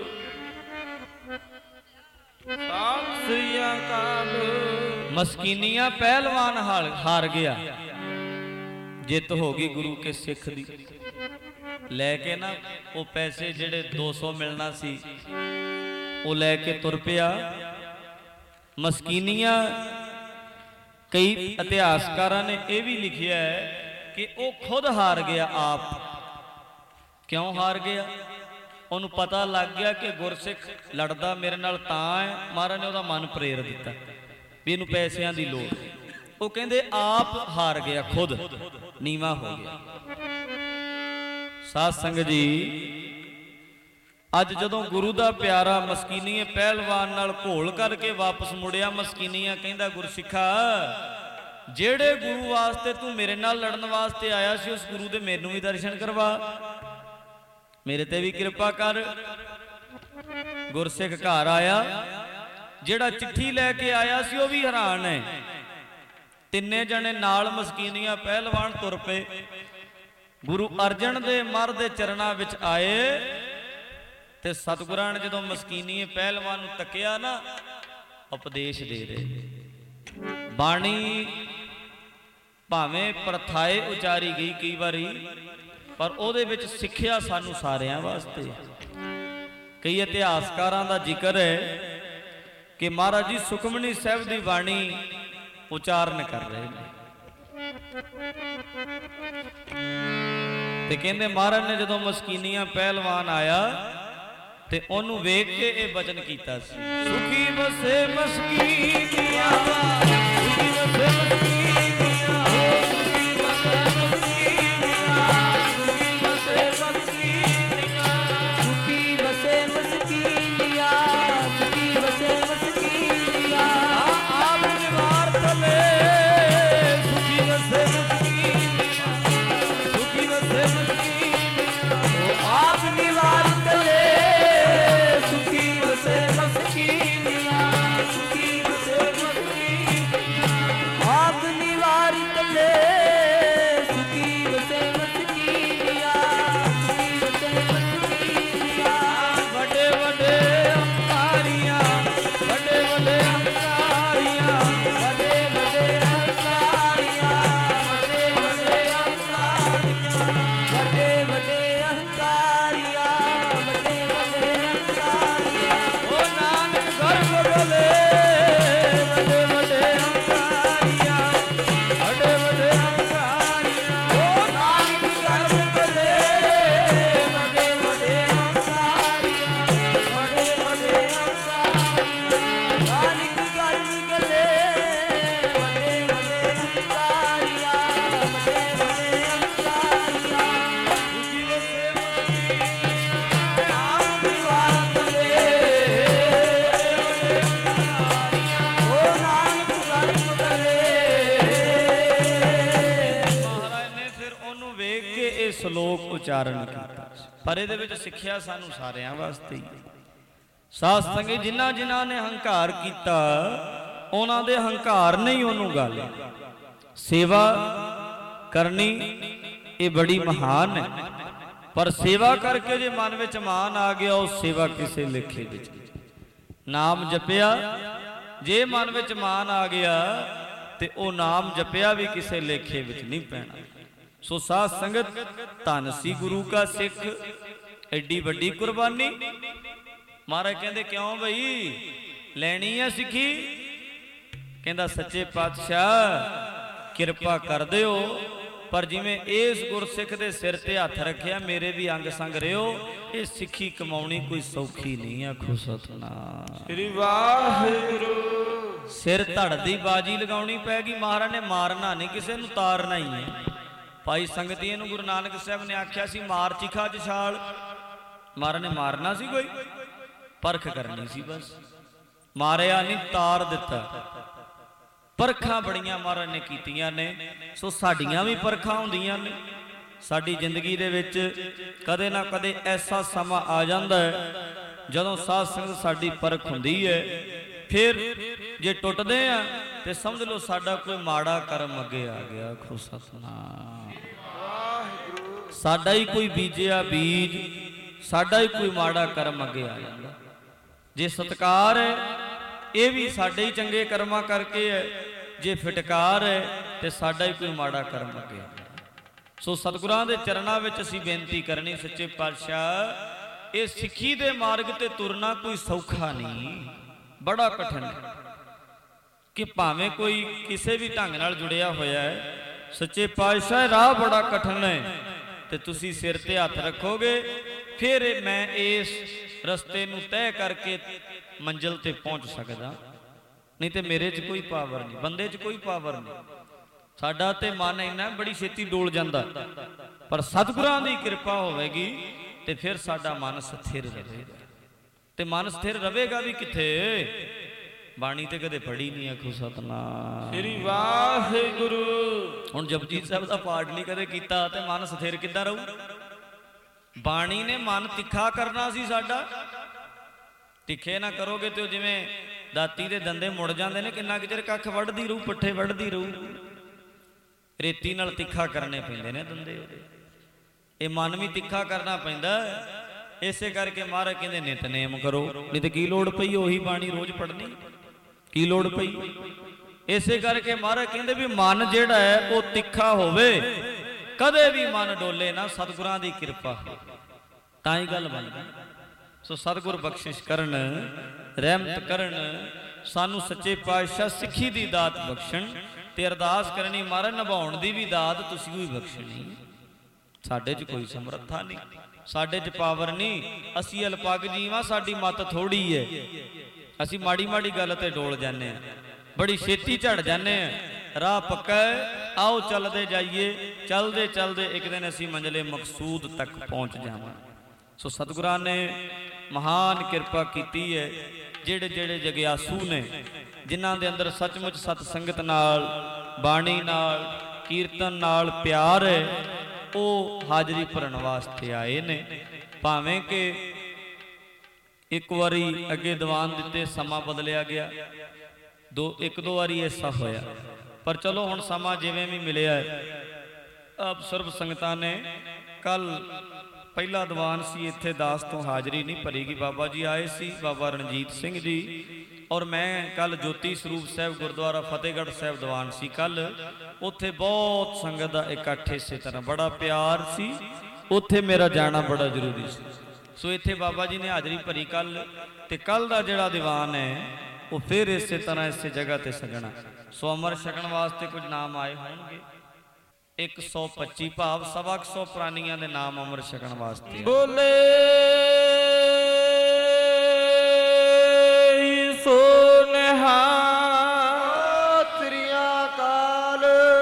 B: ਸਤਿ ਸ੍ਰੀ ਅਕਾਲ।
A: ਮਸਕੀਨੀਆਂ ਪਹਿਲਵਾਨ ਹਾਰ ਗਿਆ। ਜਿੱਤ ਹੋ ਗਈ ਗੁਰੂ ਕੇ ਸਿੱਖ ਦੀ। ਲੈ ਕੇ ਨਾ ਉਹ ਪੈਸੇ ਜਿਹੜੇ ਦੋ ਸੌ ਮਿਲਣਾ ਸੀ ਉਹ ਲੈ ਕੇ ਤੁਰ ਪਿਆ। ਮਸਕੀਨੀਆਂ, ਕਈ ਇਤਿਹਾਸਕਾਰਾਂ ਨੇ ਇਹ ਵੀ ਲਿਖਿਆ ਹੈ ਕਿ ਉਹ ਖੁਦ ਹਾਰ ਗਿਆ ਆਪ। ਕਿਉਂ ਹਾਰ ਗਿਆ? ਉਹਨੂੰ ਪਤਾ ਲੱਗ ਗਿਆ ਕਿ ਗੁਰਸਿੱਖ ਲੜਦਾ ਮੇਰੇ ਨਾਲ ਤਾਂ ਹੈ। ਮਹਾਰਾਜ ਨੇ ਉਹਦਾ ਮਨ ਪ੍ਰੇਰ ਦਿੱਤਾ ਵੀ ਇਹਨੂੰ ਪੈਸਿਆਂ ਦੀ ਲੋੜ। ਉਹ ਕਹਿੰਦੇ ਆਪ ਹਾਰ ਗਿਆ, ਖੁਦ ਨੀਵਾਂ ਹੋ ਗਿਆ। ਸਾਧ ਸੰਗਤ ਜੀ, ਅੱਜ ਜਦੋਂ ਗੁਰੂ ਦਾ ਪਿਆਰਾ ਮਸਕੀਨੀਏ ਪਹਿਲਵਾਨ ਨਾਲ ਘੋਲ ਕਰਕੇ ਵਾਪਸ ਮੁੜਿਆ, ਮਸਕੀਨੀਆਂ ਕਹਿੰਦਾ ਗੁਰਸਿੱਖਾ ਜਿਹੜੇ ਗੁਰੂ ਵਾਸਤੇ ਤੂੰ ਮੇਰੇ ਨਾਲ ਲੜਨ ਵਾਸਤੇ ਆਇਆ ਸੀ, ਉਸ ਗੁਰੂ ਦੇ ਮੈਨੂੰ ਵੀ ਦਰਸ਼ਨ ਕਰਵਾ, ਮੇਰੇ ਤੇ ਵੀ ਕਿਰਪਾ ਕਰ। ਗੁਰਸਿੱਖ ਘਰ ਆਇਆ, ਜਿਹੜਾ ਚਿੱਠੀ ਲੈ ਕੇ ਆਇਆ ਸੀ ਉਹ ਵੀ ਹੈਰਾਨ ਹੈ। ਤਿੰਨੇ ਜਣੇ ਨਾਲ ਮਸਕੀਨੀਆਂ ਪਹਿਲਵਾਨ ਤੁਰ ਪਏ। ਗੁਰੂ ਅਰਜਨ ਦੇ ਮਰ ਦੇ ਚਰਨਾਂ ਵਿੱਚ ਆਏ ਤੇ ਸਤਿਗੁਰਾਂ ਨੇ ਜਦੋਂ ਮਸਕੀਨੀਏ ਪਹਿਲਵਾਨ ਨੂੰ ਤੱਕਿਆ ਨਾ, ਉਪਦੇਸ਼ ਦੇ ਰਹੇ। ਬਾਣੀ ਭਾਵੇਂ ਪ੍ਰਥਾਏ ਉਚਾਰੀ ਗਈ ਕਈ ਵਾਰੀ, ਪਰ ਉਹਦੇ ਵਿੱਚ ਸਿੱਖਿਆ ਸਾਨੂੰ ਸਾਰਿਆਂ ਵਾਸਤੇ। ਕਈ ਇਤਿਹਾਸਕਾਰਾਂ ਦਾ ਜ਼ਿਕਰ ਹੈ ਕਿ ਮਹਾਰਾਜ ਜੀ ਸੁਖਮਨੀ ਸਾਹਿਬ ਦੀ ਬਾਣੀ ਉਚਾਰਨ ਕਰ ਰਹੇ ਨੇ ਤੇ ਕਹਿੰਦੇ ਮਹਾਰਾਜ ਨੇ ਜਦੋਂ ਮਸਕੀਨੀਆਂ ਪਹਿਲਵਾਨ ਆਇਆ ਤੇ ਉਹਨੂੰ ਵੇਖ ਕੇ ਇਹ ਬਚਨ ਕੀਤਾ ਸੀ, ਸੁਖੀ ਵਸੇ ਮਸਕੀਨੀਆਂ, ਸੁਖੀ ਵਸੇ ਮਸਕੀਨੀਆਂ, ਸੁਖੀ ਵਸੇ ਮਸਕੀਨੀਆਂ, ਸੁਖੀ ਵਸੇ ਮਸਕੀਨੀਆਂ, ਸੁਖੀ ਵਸੇ ਮਸਕੀਨੀਆਂ, ਸੁਖੀ ਵਸੇ ਮਸਕੀਨੀਆਂ। ਆਪ ਨਿਵਾਰ ਤਲੇ ਸੁਖੀ ਵਸੇ ਮਸਕੀਨੀਆਂ, ਸੁਖੀ ਵਸੇ ਮਸਕੀਨੀਆਂ, ਆਪ ਨਿਵਾਰ ਤਲੇ ਸ਼ਲੋਕ ਉਚਾਰਨ ਕੀਤਾ। ਪਰ ਇਹਦੇ ਵਿੱਚ ਸਿੱਖਿਆ ਸਾਨੂੰ ਸਾਰਿਆਂ ਵਾਸਤੇ ਹੀ। ਸਾਧ ਸੰਗਤ ਜਿਨ੍ਹਾਂ ਜਿਨ੍ਹਾਂ ਨੇ ਹੰਕਾਰ ਕੀਤਾ, ਉਹਨਾਂ ਦੇ ਹੰਕਾਰ ਨੇ ਹੀ ਉਹਨੂੰ ਗਾਲਿਆ। ਸੇਵਾ ਕਰਨੀ ਇਹ ਬੜੀ ਮਹਾਨ ਹੈ। ਪਰ ਸੇਵਾ ਕਰਕੇ ਜੇ ਮਨ ਵਿੱਚ ਮਾਨ ਆ ਗਿਆ, ਉਹ ਸੇਵਾ ਕਿਸੇ ਲੇਖੇ ਵਿੱਚ ਨਹੀਂ। ਨਾਮ ਜਪਿਆ ਜੇ ਮਨ ਵਿੱਚ ਮਾਨ ਆ ਗਿਆ ਤੇ ਉਹ ਨਾਮ ਜਪਿਆ ਵੀ ਕਿਸੇ ਲੇਖੇ ਵਿੱਚ ਨਹੀਂ ਪੈਣਾ। ਸੋ ਸਾਧ ਸੰਗਤ, ਧੰਨ ਸੀ ਗੁਰੂ ਕਾ ਸਿੱਖ, ਐਡੀ ਵੱਡੀ ਕੁਰਬਾਨੀ। ਮਹਾਰਾਜ ਕਹਿੰਦੇ ਕਿਉਂ ਬਈ ਲੈਣੀ ਆ ਸਿੱਖੀ? ਕਹਿੰਦਾ ਸੱਚੇ ਪਾਤਸ਼ਾਹ ਕਿਰਪਾ ਕਰ ਦਿਓ, ਪਰ ਜਿਵੇਂ ਇਸ ਗੁਰਸਿੱਖ ਦੇ ਸਿਰ ਤੇ ਹੱਥ ਰੱਖਿਆ, ਮੇਰੇ ਵੀ ਅੰਗ ਸੰਗ ਰਿਓ। ਇਹ ਸਿੱਖੀ ਕਮਾਉਣੀ ਕੋਈ ਸੌਖੀ ਨਹੀਂ। ਆਖੋ ਸਤਿਨਾਮ
B: ਸ੍ਰੀ ਵਾਹਿਗੁਰੂ।
A: ਸਿਰ ਧੜ ਦੀ ਬਾਜੀ ਲਗਾਉਣੀ ਪੈ ਗਈ। ਮਹਾਰਾਜ ਨੇ ਮਾਰਨਾ ਨਹੀਂ, ਕਿਸੇ ਨੂੰ ਤਾਰਨਾ ਹੀ ਹੈ। ਭਾਈ ਸੰਗਤੀ ਨੂੰ ਗੁਰੂ ਨਾਨਕ ਸਾਹਿਬ ਨੇ ਆਖਿਆ ਸੀ ਮਾਰ ਚਿਖਾ ਜਛਾਲ। ਮਹਾਰਾਜ ਨੇ ਮਾਰਨਾ ਸੀ, ਕੋਈ ਪਰਖ ਕਰਨੀ ਸੀ ਬਸ। ਮਾਰਿਆ ਨਹੀਂ, ਤਾਰ ਦਿੱਤਾ। ਪਰਖਾਂ ਬੜੀਆਂ ਮਹਾਰਾਜ ਨੇ ਕੀਤੀਆਂ ਨੇ। ਸੋ ਸਾਡੀਆਂ ਵੀ ਪਰਖਾਂ ਹੁੰਦੀਆਂ ਨੇ। ਸਾਡੀ ਜ਼ਿੰਦਗੀ ਦੇ ਵਿੱਚ ਕਦੇ ਨਾ ਕਦੇ ਐਸਾ ਸਮਾਂ ਆ ਜਾਂਦਾ ਹੈ ਜਦੋਂ ਸਾਧ ਸੰਗਤ ਸਾਡੀ ਪਰਖ ਹੁੰਦੀ ਹੈ। ਫਿਰ ਜੇ ਟੁੱਟਦੇ ਆ ਤੇ ਸਮਝ ਲਓ ਸਾਡਾ ਕੋਈ ਮਾੜਾ ਕਰਮ ਅੱਗੇ ਆ ਗਿਆ। ਆਖੋ ਸਤਿਨਾਮ। ਸਾਡਾ ਹੀ ਕੋਈ ਬੀਜਿਆ ਬੀਜ, ਸਾਡਾ ਹੀ ਕੋਈ ਮਾੜਾ ਕਰਮ ਅੱਗੇ ਆ ਜਾਂਦਾ। ਜੇ ਸਤਿਕਾਰ ਹੈ ਇਹ ਵੀ ਸਾਡੇ ਹੀ ਚੰਗੇ ਕਰਮਾਂ ਕਰਕੇ ਹੈ, ਜੇ ਫਟਕਾਰ ਹੈ ਤੇ ਸਾਡਾ ਹੀ ਕੋਈ ਮਾੜਾ ਕਰਮ ਅੱਗੇ ਆ। ਸੋ ਸਤਿਗੁਰਾਂ ਦੇ ਚਰਨਾਂ ਵਿੱਚ ਅਸੀਂ ਬੇਨਤੀ ਕਰਨੀ, ਸੱਚੇ ਪਾਤਸ਼ਾਹ ਇਹ ਸਿੱਖੀ ਦੇ ਮਾਰਗ ਤੇ ਤੁਰਨਾ ਕੋਈ ਸੌਖਾ ਨਹੀਂ, ਬੜਾ ਕਠਿਨ ਹੈ। ਕਿ ਭਾਵੇਂ ਕੋਈ ਕਿਸੇ ਵੀ ਢੰਗ ਨਾਲ ਜੁੜਿਆ ਹੋਇਆ ਹੈ, ਸੱਚੇ ਪਾਤਸ਼ਾਹ ਰਾਹ ਬੜਾ ਕਠਿਨ ਹੈ, ਤੇ ਤੁਸੀਂ ਸਿਰ ਤੇ ਹੱਥ ਰੱਖੋਗੇ ਫਿਰ ਮੈਂ ਇਸ ਰਸਤੇ ਨੂੰ ਤੈਅ ਕਰਕੇ ਮੰਜ਼ਿਲ ਤੇ ਪਹੁੰਚ ਸਕਦਾ। ਨਹੀਂ ਤੇ ਮੇਰੇ 'ਚ ਕੋਈ ਪਾਵਰ ਨਹੀਂ, ਬੰਦੇ 'ਚ ਕੋਈ ਪਾਵਰ ਨਹੀਂ। ਸਾਡਾ ਤੇ ਮਨ ਇੰਨਾ ਬੜੀ ਛੇਤੀ ਡੋਲ ਜਾਂਦਾ, ਪਰ ਸਤਿਗੁਰਾਂ ਦੀ ਕਿਰਪਾ ਹੋਵੇਗੀ ਤੇ ਫਿਰ ਸਾਡਾ ਮਨ ਸਥਿਰ ਰਹੇਗਾ। ਤੇ ਮਨ ਸਥਿਰ ਰਹੇਗਾ ਵੀ ਕਿੱਥੇ? ਬਾਣੀ ਤੇ ਕਦੇ ਪੜ੍ਹੀ ਨਹੀਂ। ਆਖੋ ਸਤਿਨਾਮ
B: ਸ੍ਰੀ ਵਾਹਿਗੁਰੂ।
A: ਹੁਣ ਜਪਜੀ ਸਾਹਿਬ ਦਾ ਪਾਠ ਨਹੀਂ ਕਦੇ ਕੀਤਾ ਤੇ ਮਨ ਸਥਿਰ ਕਿੱਦਾਂ ਰਹੂ? ਬਾਣੀ ਨੇ ਮਨ ਤਿੱਖਾ ਕਰਨਾ ਸੀ ਸਾਡਾ। ਤਿੱਖੇ ਨਾ ਕਰੋਗੇ ਤੇ ਉਹ ਜਿਵੇਂ ਦਾਤੀ ਦੇ ਦੰਦੇ ਮੁੜ ਜਾਂਦੇ ਨੇ, ਕਿੰਨਾ ਕੁ ਚਿਰ ਕੱਖ ਵੱਢਦੀ ਰਹੂ, ਪੱਠੇ ਵੱਢਦੀ ਰਹੂ। ਰੇਤੀ ਨਾਲ ਤਿੱਖਾ ਕਰਨੇ ਪੈਂਦੇ ਨੇ ਦੰਦੇ ਉਹਦੇ। ਇਹ ਮਨ ਵੀ ਤਿੱਖਾ ਕਰਨਾ ਪੈਂਦਾ। ਇਸੇ ਕਰਕੇ ਮਹਾਰਾਜ ਕਹਿੰਦੇ ਨਿਤਨੇਮ ਕਰੋ। ਨਹੀਂ ਤੇ ਕੀ ਲੋੜ ਪਈ ਉਹੀ ਬਾਣੀ ਰੋਜ਼ ਪੜ੍ਹਨੀ, ਕੀ ਲੋੜ ਪਈ? ਇਸੇ ਕਰਕੇ ਮਹਾਰਾਜ ਕਹਿੰਦੇ ਵੀ ਮਨ ਜਿਹੜਾ ਹੈ ਉਹ ਤਿੱਖਾ ਹੋਵੇ, ਕਦੇ ਵੀ ਮਨ ਡੋਲੇ ਨਾ, ਸਤਿਗੁਰਾਂ ਦੀ ਕਿਰਪਾ ਤਾਂ ਹੀ ਗੱਲ ਬਣਦੀ। ਸੋ ਸਤਿਗੁਰ ਬਖਸ਼ਿਸ਼ ਕਰਨ, ਰਹਿਮਤ ਕਰਨ, ਸਾਨੂੰ ਸੱਚੇ ਪਾਤਸ਼ਾਹ ਸਿੱਖੀ ਦੀ ਦਾਤ ਬਖਸ਼ਣ ਤੇ ਅਰਦਾਸ ਕਰਨੀ ਮਹਾਰਾਜ ਨਿਭਾਉਣ ਦੀ ਵੀ ਦਾਤ ਤੁਸੀਂ ਵੀ ਬਖਸ਼ਣੀ। ਸਾਡੇ 'ਚ ਕੋਈ ਸਮਰੱਥਾ ਨਹੀਂ, ਸਾਡੇ 'ਚ ਪਾਵਰ ਨਹੀਂ। ਅਸੀਂ ਅਲਪਗ ਜੀਵਾਂ, ਸਾਡੀ ਮੱਤ ਥੋੜੀ ਹੈ। ਅਸੀਂ ਮਾੜੀ ਮਾੜੀ ਗੱਲ ਤੇ ਡੋਲ ਜਾਂਦੇ ਹਾਂ, ਬੜੀ ਛੇਤੀ ਝੜ ਜਾਂਦੇ ਹਾਂ। ਰਾਹ ਪੱਕਾ ਹੈ, ਆਓ ਚੱਲਦੇ ਜਾਈਏ। ਚੱਲਦੇ ਚੱਲਦੇ ਇੱਕ ਦਿਨ ਅਸੀਂ ਮੰਜ਼ਿਲੇ ਮਕਸੂਦ ਤੱਕ ਪਹੁੰਚ ਜਾਵਾਂ। ਸੋ ਸਤਿਗੁਰਾਂ ਨੇ ਮਹਾਨ ਕਿਰਪਾ ਕੀਤੀ ਹੈ। ਜਿਹੜੇ ਜਿਹੜੇ ਜਗਿਆਸੂ ਨੇ, ਜਿਨ੍ਹਾਂ ਦੇ ਅੰਦਰ ਸੱਚਮੁੱਚ ਸਤ ਸੰਗਤ ਨਾਲ, ਬਾਣੀ ਨਾਲ, ਕੀਰਤਨ ਨਾਲ ਪਿਆਰ ਹੈ, ਉਹ ਹਾਜ਼ਰੀ ਭਰਨ ਵਾਸਤੇ ਆਏ ਨੇ। ਭਾਵੇਂ ਕਿ ਇੱਕ ਵਾਰੀ ਅੱਗੇ ਦੀਵਾਨ ਦਿੱਤੇ, ਸਮਾਂ ਬਦਲਿਆ ਗਿਆ, ਦੋ ਇੱਕ ਦੋ ਵਾਰੀ ਐਸਾ ਹੋਇਆ, ਪਰ ਚਲੋ ਹੁਣ ਸਮਾਂ ਜਿਵੇਂ ਵੀ ਮਿਲਿਆ। ਆਪ ਸਰਬ ਸੰਗਤਾਂ ਨੇ ਕੱਲ ਪਹਿਲਾ ਦੀਵਾਨ ਸੀ, ਇੱਥੇ ਦਾਸ ਤੋਂ ਹਾਜ਼ਰੀ ਨਹੀਂ ਭਰੀ ਗਈ। ਬਾਬਾ ਜੀ ਆਏ ਸੀ, ਬਾਬਾ ਰਣਜੀਤ ਸਿੰਘ ਜੀ, ਔਰ ਮੈਂ ਕੱਲ ਜੋਤੀ ਸਰੂਪ ਸਾਹਿਬ ਗੁਰਦੁਆਰਾ ਫਤਿਹਗੜ੍ਹ ਸਾਹਿਬ ਦੀਵਾਨ ਸੀ ਕੱਲ। ਉੱਥੇ ਬਹੁਤ ਸੰਗਤ ਦਾ ਇਕੱਠ, ਇਸੇ ਤਰ੍ਹਾਂ ਬੜਾ ਪਿਆਰ ਸੀ। ਉੱਥੇ ਮੇਰਾ ਜਾਣਾ ਬੜਾ ਜ਼ਰੂਰੀ ਸੀ। ਸੋ ਇੱਥੇ ਬਾਬਾ ਜੀ ਨੇ ਹਾਜ਼ਰੀ ਭਰੀ ਕੱਲ, ਤੇ ਕੱਲ ਦਾ ਜਿਹੜਾ ਦੀਵਾਨ ਹੈ ਉਹ ਫਿਰ ਇਸੇ ਤਰ੍ਹਾਂ ਇਸੇ ਜਗ੍ਹਾ ਤੇ ਸਜਣਾ। ਸੋ ਅੰਮ੍ਰਿਤ ਛਕਣ ਵਾਸਤੇ ਕੁਝ ਨਾਮ ਆਏ ਹੋਣਗੇ। ਇੱਕ ਸੌ ਪੱਚੀ ਭਾਵ ਸਵਾ ਕੁ ਸੌ ਪ੍ਰਾਣੀਆਂ ਦੇ ਨਾਮ ਅੰਮ੍ਰਿਤ ਛਕਣ ਵਾਸਤੇ।
B: ਬੋਲੇ ਸੋ ਨਿਹਾਲ ਸ੍ਰੀ ਅਕਾਲ।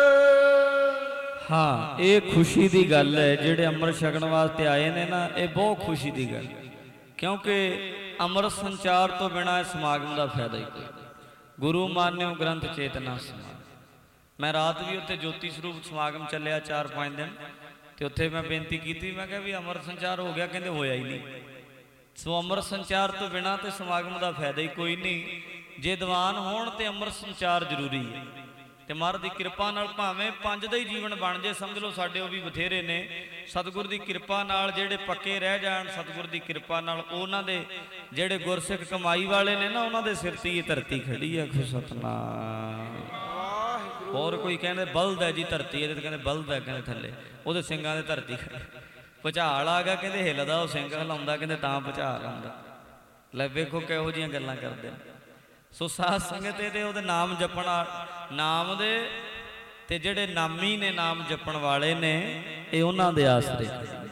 A: ਹਾਂ, ਇਹ ਖੁਸ਼ੀ ਦੀ ਗੱਲ ਹੈ। ਜਿਹੜੇ ਅੰਮ੍ਰਿਤ ਛਕਣ ਵਾਸਤੇ ਆਏ ਨੇ ਨਾ, ਇਹ ਬਹੁਤ ਖੁਸ਼ੀ ਦੀ ਗੱਲ, ਕਿਉਂਕਿ ਅੰਮ੍ਰਿਤ ਸੰਚਾਰ ਤੋਂ ਬਿਨਾਂ ਇਸ ਸਮਾਗਮ ਦਾ ਫਾਇਦਾ ਹੀ ਕੋਈ। ਗੁਰੂ ਮਾਨਿਓ ਗ੍ਰੰਥ ਚੇਤਨਾ ਸਮਾਗਮ। ਮੈਂ ਰਾਤ ਵੀ ਉੱਥੇ ਜੋਤੀ ਸਰੂਪ ਸਮਾਗਮ ਚੱਲਿਆ ਚਾਰ ਪੰਜ ਦਿਨ, ਤੇ ਉੱਥੇ ਮੈਂ ਬੇਨਤੀ ਕੀਤੀ, ਮੈਂ ਕਿਹਾ ਵੀ ਅੰਮ੍ਰਿਤ ਸੰਚਾਰ ਹੋ ਗਿਆ, ਕਹਿੰਦੇ ਹੋਇਆ ਹੀ ਨਹੀਂ। ਸੋ ਅੰਮ੍ਰਿਤ ਸੰਚਾਰ ਤੋਂ ਬਿਨਾਂ ਤੇ ਸਮਾਗਮ ਦਾ ਫਾਇਦਾ ਹੀ ਕੋਈ ਨਹੀਂ। ਜੇ ਦੀਵਾਨ ਹੋਣ ਤੇ ਅੰਮ੍ਰਿਤ ਸੰਚਾਰ ਜ਼ਰੂਰੀ ਹੈ। ਤੇ ਮਹਾਰਾਜ ਦੀ ਕਿਰਪਾ ਨਾਲ ਭਾਵੇਂ ਪੰਜ ਦਾ ਹੀ ਜੀਵਨ ਬਣ ਜੇ, ਸਮਝ ਲਓ ਸਾਡੇ ਉਹ ਵੀ ਬਥੇਰੇ ਨੇ। ਸਤਿਗੁਰ ਦੀ ਕਿਰਪਾ ਨਾਲ ਜਿਹੜੇ ਪੱਕੇ ਰਹਿ ਜਾਣ, ਸਤਿਗੁਰ ਦੀ ਕਿਰਪਾ ਨਾਲ ਉਹਨਾਂ ਦੇ ਜਿਹੜੇ ਗੁਰਸਿੱਖ ਕਮਾਈ ਵਾਲੇ ਨੇ ਨਾ, ਉਹਨਾਂ ਦੇ ਸਿਰ ਤੇ ਇਹ ਧਰਤੀ ਖੜੀ ਆ। ਖੁ ਸਤਨਾਮ। ਹੋਰ ਕੋਈ ਕਹਿੰਦੇ ਬਲਦ ਹੈ ਜੀ ਧਰਤੀ, ਇਹਦੇ ਤੇ ਕਹਿੰਦੇ ਬਲਦ ਹੈ, ਕਹਿੰਦੇ ਥੱਲੇ ਉਹਦੇ ਸਿੰਘਾਂ ਦੇ ਧਰਤੀ ਖੜੀ। ਭੁਚਾਲ ਆ ਗਿਆ, ਕਹਿੰਦੇ ਹਿੱਲਦਾ ਉਹ ਸਿੰਘ ਹਿਲਾਉਂਦਾ, ਕਹਿੰਦੇ ਤਾਂ ਭੁਚਾਲ ਆਉਂਦਾ। ਲੈ ਵੇਖੋ ਕਿਹੋ ਜਿਹੀਆਂ ਗੱਲਾਂ ਕਰਦੇ ਨੇ। ਸੋ ਸਾਧ ਸੰਗਤ ਇਹਦੇ ਉਹਦੇ ਨਾਮ ਜਪਣ, ਨਾਮ ਦੇ ਤੇ ਜਿਹੜੇ ਨਾਮੀ ਨੇ, ਨਾਮ ਜਪਣ ਵਾਲੇ ਨੇ, ਇਹ ਉਹਨਾਂ ਦੇ ਆਸਰੇ।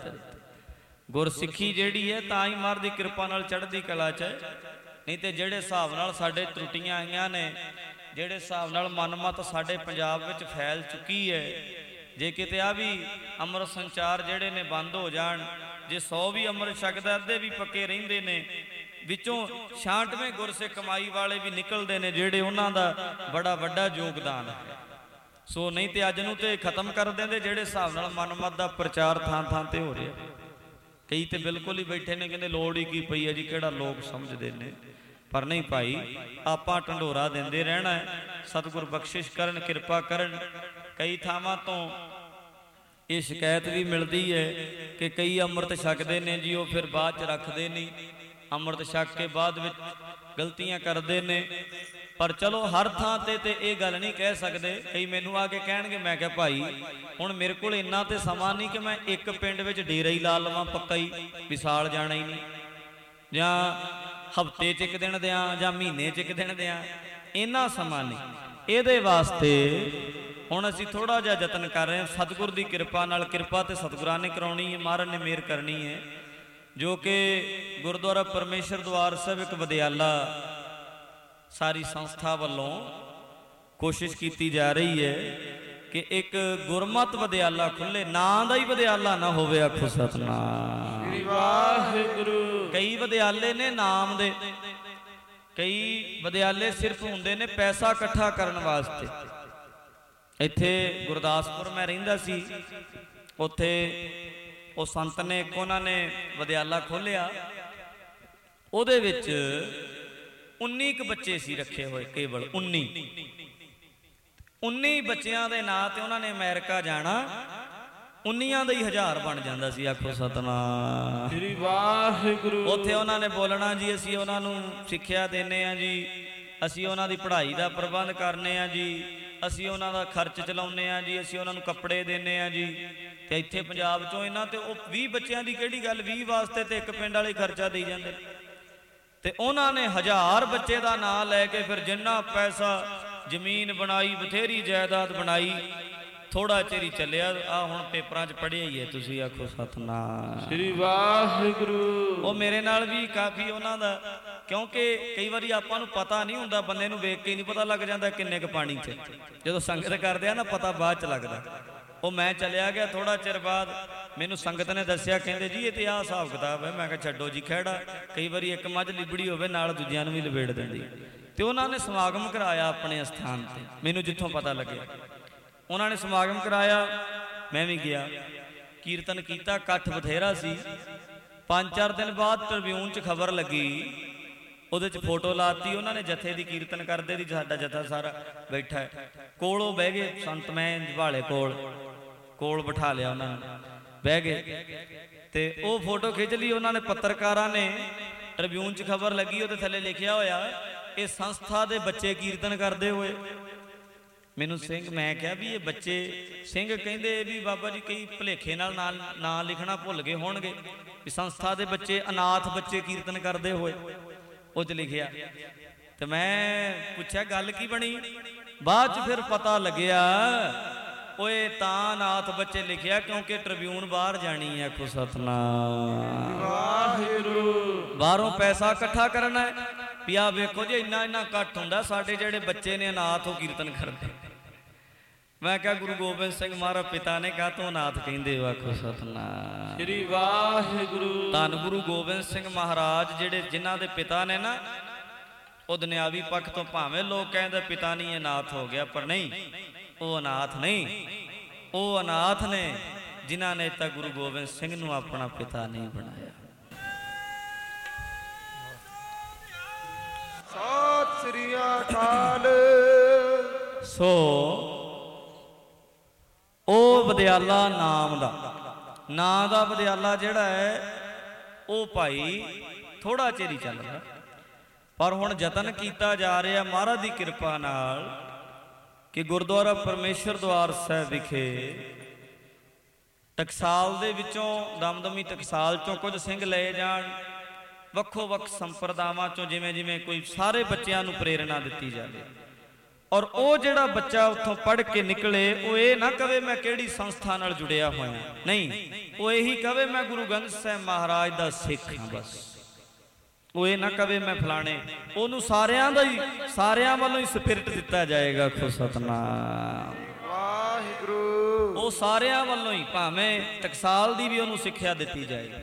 A: ਗੁਰਸਿੱਖੀ ਜਿਹੜੀ ਹੈ ਤਾਂ ਹੀ ਮਹਾਰਾਜ ਦੀ ਕਿਰਪਾ ਨਾਲ ਚੜ੍ਹਦੀ ਕਲਾ 'ਚ ਹੈ। ਨਹੀਂ ਤੇ ਜਿਹੜੇ ਹਿਸਾਬ ਨਾਲ ਸਾਡੇ ਤਰੁੱਟੀਆਂ ਆਈਆਂ ਨੇ, ਜਿਹੜੇ ਹਿਸਾਬ ਨਾਲ ਮਨਮਤ ਸਾਡੇ ਪੰਜਾਬ ਵਿੱਚ ਫੈਲ ਚੁੱਕੀ ਹੈ, ਜੇ ਕਿਤੇ ਆ ਵੀ ਅੰਮ੍ਰਿਤ ਸੰਚਾਰ ਜਿਹੜੇ ਨੇ ਬੰਦ ਹੋ ਜਾਣ, ਜੇ ਸੌ ਵੀ ਅੰਮ੍ਰਿਤ ਛਕਦਾ, ਅੱਧੇ ਵੀ ਪੱਕੇ ਰਹਿੰਦੇ ਨੇ, ਵਿੱਚੋਂ ਛਿਆਨਵੇਂ ਗੁਰਸਿੱਖ ਕਮਾਈ ਵਾਲੇ ਵੀ ਨਿਕਲਦੇ ਨੇ, ਜਿਹੜੇ ਉਹਨਾਂ ਦਾ ਬੜਾ ਵੱਡਾ ਯੋਗਦਾਨ ਹੈ। ਸੋ ਨਹੀਂ ਤੇ ਅੱਜ ਨੂੰ ਤੇ ਖਤਮ ਕਰ ਦਿੰਦੇ, ਜਿਹੜੇ ਹਿਸਾਬ ਨਾਲ ਮਨਮਤ ਦਾ ਪ੍ਰਚਾਰ ਥਾਂ ਥਾਂ ਤੇ ਹੋ ਰਿਹਾ। ਕਈ ਤੇ ਬਿਲਕੁਲ ਹੀ ਬੈਠੇ ਨੇ, ਕਹਿੰਦੇ ਲੋੜ ਹੀ ਕੀ ਪਈ ਹੈ ਜੀ, ਕਿਹੜਾ ਲੋਕ ਸਮਝਦੇ ਨੇ। ਪਰ ਨਹੀਂ ਭਾਈ, ਆਪਾਂ ਢੰਡੋਰਾ ਦਿੰਦੇ ਰਹਿਣਾ ਹੈ। ਸਤਿਗੁਰ ਬਖਸ਼ਿਸ਼ ਕਰਨ, ਕਿਰਪਾ ਕਰਨ। ਕਈ ਥਾਵਾਂ ਤੋਂ ਇਹ ਸ਼ਿਕਾਇਤ ਵੀ ਮਿਲਦੀ ਹੈ ਕਿ ਕਈ ਅੰਮ੍ਰਿਤ ਛਕਦੇ ਨੇ ਜੀ, ਉਹ ਫਿਰ ਬਾਅਦ 'ਚ ਰੱਖਦੇ ਨਹੀਂ, ਅੰਮ੍ਰਿਤ ਛਕ ਕੇ ਬਾਅਦ ਵਿੱਚ ਗਲਤੀਆਂ ਕਰਦੇ ਨੇ। ਪਰ ਚਲੋ ਹਰ ਥਾਂ ਤੇ ਤੇ ਇਹ ਗੱਲ ਨਹੀਂ ਕਹਿ ਸਕਦੇ। ਕਈ ਮੈਨੂੰ ਆ ਕੇ ਕਹਿਣਗੇ, ਮੈਂ ਕਿਹਾ ਭਾਈ ਹੁਣ ਮੇਰੇ ਕੋਲ ਇੰਨਾ ਤੇ ਸਮਾਂ ਨਹੀਂ ਕਿ ਮੈਂ ਇੱਕ ਪਿੰਡ ਵਿੱਚ ਡੇਰਾ ਹੀ ਲਾ ਲਵਾਂ ਪੱਕਾ ਹੀ, ਵਿਸਾਲ ਜਾਣਾ ਹੀ ਨਹੀਂ, ਜਾਂ ਹਫ਼ਤੇ 'ਚ ਇੱਕ ਦਿਨ ਦਿਆਂ, ਜਾਂ ਮਹੀਨੇ 'ਚ ਇੱਕ ਦਿਨ ਦਿਆਂ, ਇੰਨਾ ਸਮਾਂ ਨਹੀਂ। ਇਹਦੇ ਵਾਸਤੇ ਹੁਣ ਅਸੀਂ ਥੋੜਾ ਜਿਹਾ ਯਤਨ ਕਰ ਰਹੇ ਹਾਂ। ਸਤਿਗੁਰ ਦੀ ਕਿਰਪਾ ਨਾਲ, ਕਿਰਪਾ ਤੇ ਸਤਿਗੁਰਾਂ ਨੇ ਕਰਾਉਣੀ ਹੈ, ਮਹਾਰਾਜ ਨੇ ਮਿਹਰ ਕਰਨੀ ਹੈ। ਜੋ ਕਿ ਗੁਰਦੁਆਰਾ ਪਰਮੇਸ਼ਰ ਦਵਾਰ ਸਾਹਿਬ ਇੱਕ ਵਿਦਿਆਲਾ ਸਾਰੀ ਸੰਸਥਾ ਵੱਲੋਂ ਕੋਸ਼ਿਸ਼ ਕੀਤੀ ਜਾ ਰਹੀ ਹੈ ਕਿ ਇੱਕ ਗੁਰਮਤਿ ਵਿਦਿਆਲਾ ਖੁੱਲੇ। ਨਾਂ ਦਾ ਹੀ ਵਿਦਿਆਲਾ ਨਾ ਹੋਵੇ, ਆਖੋ ਸਤਨਾਮ ਸ੍ਰੀ ਵਾਹਿਗੁਰੂ। ਕਈ ਵਿਦਿਆਲੇ ਨੇ ਨਾਮ ਦੇ, ਕਈ ਵਿਦਿਆਲੇ ਸਿਰਫ ਹੁੰਦੇ ਨੇ ਪੈਸਾ ਇਕੱਠਾ ਕਰਨ ਵਾਸਤੇ। ਇੱਥੇ ਗੁਰਦਾਸਪੁਰ ਮੈਂ ਰਹਿੰਦਾ ਸੀ, ਉੱਥੇ ਉਹ ਸੰਤ ਨੇ ਇੱਕ ਉਹਨਾਂ ਨੇ ਵਿਦਿਆਲਾ ਖੋਲਿਆ। ਉਹਦੇ ਵਿੱਚ ਉੱਨੀ ਕੁ ਬੱਚੇ ਸੀ ਰੱਖੇ ਹੋਏ, ਕੇਵਲ ਉੱਨੀ ਉੱਨੀ ਬੱਚਿਆਂ ਦੇ ਨਾਂ ਤੇ ਉਹਨਾਂ ਨੇ ਅਮਰੀਕਾ ਜਾਣਾ। ਉੱਨੀਆਂ ਦਾ ਹੀ ਹਜ਼ਾਰ ਬਣ ਜਾਂਦਾ ਸੀ, ਆਖੋ ਸਤਨਾਮ ਸ੍ਰੀ ਵਾਹਿਗੁਰੂ। ਉੱਥੇ ਉਹਨਾਂ ਨੇ ਬੋਲਣਾ ਜੀ, ਅਸੀਂ ਉਹਨਾਂ ਨੂੰ ਸਿੱਖਿਆ ਦਿੰਦੇ ਹਾਂ ਜੀ, ਅਸੀਂ ਉਹਨਾਂ ਦੀ ਪੜ੍ਹਾਈ ਦਾ ਪ੍ਰਬੰਧ ਕਰਨੇ ਆ ਜੀ, ਅਸੀਂ ਉਹਨਾਂ ਦਾ ਖਰਚ ਚਲਾਉਂਦੇ ਆ ਜੀ, ਅਸੀਂ ਉਹਨਾਂ ਨੂੰ ਕੱਪੜੇ ਦਿੰਦੇ ਆ ਜੀ। ਤੇ ਇੱਥੇ ਪੰਜਾਬ ਚੋਂ ਇਹਨਾਂ ਤੇ ਉਹ ਵੀਹ ਬੱਚਿਆਂ ਦੀ ਕਿਹੜੀ ਗੱਲ, ਵੀਹ ਵਾਸਤੇ ਤੇ ਇੱਕ ਪਿੰਡ ਵਾਲੇ ਖਰਚਾ ਦੇਈ ਜਾਂਦੇ। ਤੇ ਉਹਨਾਂ ਨੇ ਹਜ਼ਾਰ ਬੱਚੇ ਦਾ ਨਾਂ ਲੈ ਕੇ ਫਿਰ ਜਿੰਨਾ ਪੈਸਾ, ਜ਼ਮੀਨ ਬਣਾਈ, ਬਥੇਰੀ ਜਾਇਦਾਦ ਬਣਾਈ। ਥੋੜਾ ਚਿਰ ਹੀ ਚੱਲਿਆ, ਆ ਹੁਣ ਪੇਪਰਾਂ 'ਚ ਪੜ੍ਹਿਆ ਹੀ ਹੈ, ਤੁਸੀਂ ਆਖੋ ਸਤਨਾਮ ਸ੍ਰੀ ਵਾਹਿਗੁਰੂ। ਉਹ ਮੇਰੇ ਨਾਲ ਵੀ ਕਾਫੀ ਉਹਨਾਂ ਦਾ, ਕਿਉਂਕਿ ਕਈ ਵਾਰੀ ਆਪਾਂ ਨੂੰ ਪਤਾ ਨਹੀਂ ਹੁੰਦਾ, ਬੰਦੇ ਨੂੰ ਵੇਖ ਕੇ ਨਹੀਂ ਪਤਾ ਲੱਗ ਜਾਂਦਾ ਕਿੰਨੇ ਕੁ ਪਾਣੀ 'ਚ। ਜਦੋਂ ਸੰਗਤ ਕਰਦੇ ਆ ਨਾ, ਪਤਾ ਬਾਅਦ 'ਚ ਲੱਗਦਾ। ਉਹ ਮੈਂ ਚਲਿਆ ਗਿਆ, ਥੋੜਾ ਚਿਰ ਬਾਅਦ ਮੈਨੂੰ ਸੰਗਤ ਨੇ ਦੱਸਿਆ, ਕਹਿੰਦੇ ਜੀ ਇਹ ਤੇ ਆਹ ਹਿਸਾਬ ਕਿਤਾਬ ਹੈ। ਮੈਂ ਕਿਹਾ ਛੱਡੋ ਜੀ ਖਹਿੜਾ, ਕਈ ਵਾਰੀ ਇੱਕ ਮੱਝ ਲਿਬੜੀ ਹੋਵੇ ਨਾਲ ਦੂਜਿਆਂ ਨੂੰ ਵੀ ਲਬੇੜ ਦਿੰਦੀ। ਤੇ ਉਹਨਾਂ ਨੇ ਸਮਾਗਮ ਕਰਾਇਆ ਆਪਣੇ ਅਸਥਾਨ ਤੇ, ਮੈਨੂੰ ਜਿੱਥੋਂ ਪਤਾ ਲੱਗਿਆ ਉਹਨਾਂ ਨੇ ਸਮਾਗਮ ਕਰਾਇਆ। ਮੈਂ ਵੀ ਗਿਆ, ਕੀਰਤਨ ਕੀਤਾ, ਇਕੱਠ ਬਥੇਰਾ ਸੀ। ਪੰਜ ਚਾਰ ਦਿਨ ਬਾਅਦ ਟ੍ਰਿਬਿਊਨ 'ਚ ਖਬਰ ਲੱਗੀ, ਉਹਦੇ 'ਚ ਫੋਟੋ ਲਾਤੀ ਉਹਨਾਂ ਨੇ, ਜਥੇ ਦੀ ਕੀਰਤਨ ਕਰਦੇ ਦੀ, ਸਾਡਾ ਜਥਾ ਸਾਰਾ ਬੈਠਾ ਹੈ। ਕੋਲ ਉਹ ਬਹਿ ਗਏ ਸੰਤ, ਮੈਂ ਜਵਾਲੇ ਕੋਲ ਕੋਲ ਬਿਠਾ ਲਿਆ ਉਹਨਾਂ ਨੂੰ, ਬਹਿ ਗਏ ਤੇ ਉਹ ਫੋਟੋ ਖਿੱਚ ਲਈ ਉਹਨਾਂ ਨੇ। ਪੱਤਰਕਾਰਾਂ ਨੇ, ਟ੍ਰਿਬਿਊਨ 'ਚ ਖਬਰ ਲੱਗੀ, ਉਹਦੇ ਥੱਲੇ ਲਿਖਿਆ ਹੋਇਆ, ਇਹ ਸੰਸਥਾ ਦੇ ਬੱਚੇ ਕੀਰਤਨ ਕਰਦੇ ਹੋਏ। ਮੈਨੂੰ ਸਿੰਘ, ਮੈਂ ਕਿਹਾ ਵੀ ਇਹ ਬੱਚੇ, ਸਿੰਘ ਕਹਿੰਦੇ ਵੀ ਬਾਬਾ ਜੀ ਕਈ ਭੁਲੇਖੇ ਨਾਲ ਨਾਂ ਲਿਖਣਾ ਭੁੱਲ ਗਏ ਹੋਣਗੇ, ਵੀ ਸੰਸਥਾ ਦੇ ਬੱਚੇ, ਅਨਾਥ ਬੱਚੇ ਕੀਰਤਨ ਕਰਦੇ ਹੋਏ ਉਹ 'ਚ ਲਿਖਿਆ। ਤੇ ਮੈਂ ਪੁੱਛਿਆ ਗੱਲ ਕੀ ਬਣੀ, ਬਾਅਦ 'ਚ ਫਿਰ ਪਤਾ ਲੱਗਿਆ ਓਏ ਤਾਂ ਅਨਾਥ ਬੱਚੇ ਲਿਖਿਆ ਕਿਉਂਕਿ ਟ੍ਰਿਬਿਊਨ ਬਾਹਰ ਜਾਣੀ ਹੈ। ਆਖੋ ਸਤਨਾਮ ਵਾਹਿਗੁਰੂ। ਬਾਹਰੋਂ ਪੈਸਾ ਇਕੱਠਾ ਕਰਨਾ ਹੈ ਵੀ ਆ ਵੇਖੋ ਜੀ ਇੰਨਾ ਇੰਨਾ ਇਕੱਠ ਹੁੰਦਾ, ਸਾਡੇ ਜਿਹੜੇ ਬੱਚੇ ਨੇ ਅਨਾਥ ਉਹ ਕੀਰਤਨ ਕਰਦੇ। ਮੈਂ ਕਿਹਾ ਗੁਰੂ ਗੋਬਿੰਦ ਸਿੰਘ ਮਹਾਰਾਜ ਪਿਤਾ ਨੇ ਕਹਾ ਤੂੰ ਅਨਾਥ ਕਹਿੰਦੇ ਹੋ। ਆਖੋ ਸਤਨਾਮ ਸ੍ਰੀ ਵਾਹਿਗੁਰੂ। ਧੰਨ ਗੁਰੂ ਗੋਬਿੰਦ ਸਿੰਘ ਮਹਾਰਾਜ ਜਿਹੜੇ ਜਿਨ੍ਹਾਂ ਦੇ ਪਿਤਾ ਨੇ ਨਾ, ਉਹ ਦੁਨਿਆਵੀ ਪੱਖ ਤੋਂ ਭਾਵੇਂ ਲੋਕ ਕਹਿੰਦੇ ਪਿਤਾ ਨਹੀਂ ਅਨਾਥ ਹੋ ਗਿਆ, ਪਰ ਨਹੀਂ, ਉਹ ਅਨਾਥ ਨਹੀਂ, ਉਹ ਅਨਾਥ ਨੇ ਜਿਨ੍ਹਾਂ ਨੇ ਤਾਂ ਗੁਰੂ ਗੋਬਿੰਦ ਸਿੰਘ ਨੂੰ ਆਪਣਾ ਪਿਤਾ ਨਹੀਂ ਬਣਾਇਆ।
B: ਸਤਿ ਸ੍ਰੀ ਅਕਾਲ।
A: ਸੋ ਉਹ ਵਿਦਿਆਲਾ ਨਾਮ ਦਾ ਨਾਂ ਦਾ ਵਿਦਿਆਲਾ ਜਿਹੜਾ ਹੈ ਉਹ ਭਾਈ ਥੋੜਾ ਚਿਰ ਹੀ ਚੱਲ ਰਿਹਾ, ਪਰ ਹੁਣ ਯਤਨ ਕੀਤਾ ਜਾ ਰਿਹਾ ਮਹਾਰਾਜ ਦੀ ਕਿਰਪਾ ਨਾਲ ਕਿ ਗੁਰਦੁਆਰਾ ਪਰਮੇਸ਼ਰ ਦਵਾਰ ਸਾਹਿਬ ਵਿਖੇ ਟਕਸਾਲ ਦੇ ਵਿੱਚੋਂ ਦਮਦਮੀ ਟਕਸਾਲ ਚੋਂ ਕੁਝ ਸਿੰਘ ਲਏ ਜਾਣ, ਵੱਖੋ ਵੱਖ ਸੰਪਰਦਾਵਾਂ ਚੋਂ ਜਿਵੇਂ ਜਿਵੇਂ ਕੋਈ ਸਾਰੇ ਬੱਚਿਆਂ ਨੂੰ ਪ੍ਰੇਰਣਾ ਦਿੱਤੀ ਜਾਵੇ। ਔਰ ਉਹ ਜਿਹੜਾ ਬੱਚਾ ਉੱਥੋਂ ਪੜ੍ਹ ਕੇ ਨਿਕਲੇ ਉਹ ਇਹ ਨਾ ਕਵੇ ਮੈਂ ਕਿਹੜੀ ਸੰਸਥਾ ਨਾਲ ਜੁੜਿਆ ਹੋਇਆ, ਨਹੀਂ, ਉਹ ਇਹੀ ਕਵੇ ਮੈਂ ਗੁਰੂ ਗ੍ਰੰਥ ਸਾਹਿਬ ਮਹਾਰਾਜ ਦਾ ਸਿੱਖ ਹਾਂ। ਬਸ ਉਹ ਇਹ ਨਾ ਕਵੇ ਮੈਂ ਫਲਾਣੇ, ਉਹਨੂੰ ਸਾਰਿਆਂ ਦਾ ਹੀ ਸਾਰਿਆਂ ਵੱਲੋਂ ਹੀ ਸਪਿਰਿਟ ਦਿੱਤਾ ਜਾਏਗਾ। ਖੁਦ ਸਤਨਾਮ
B: ਵਾਹਿਗੁਰੂ।
A: ਉਹ ਸਾਰਿਆਂ ਵੱਲੋਂ ਹੀ, ਭਾਵੇਂ ਟਕਸਾਲ ਦੀ ਵੀ ਉਹਨੂੰ ਸਿੱਖਿਆ ਦਿੱਤੀ ਜਾਏਗੀ,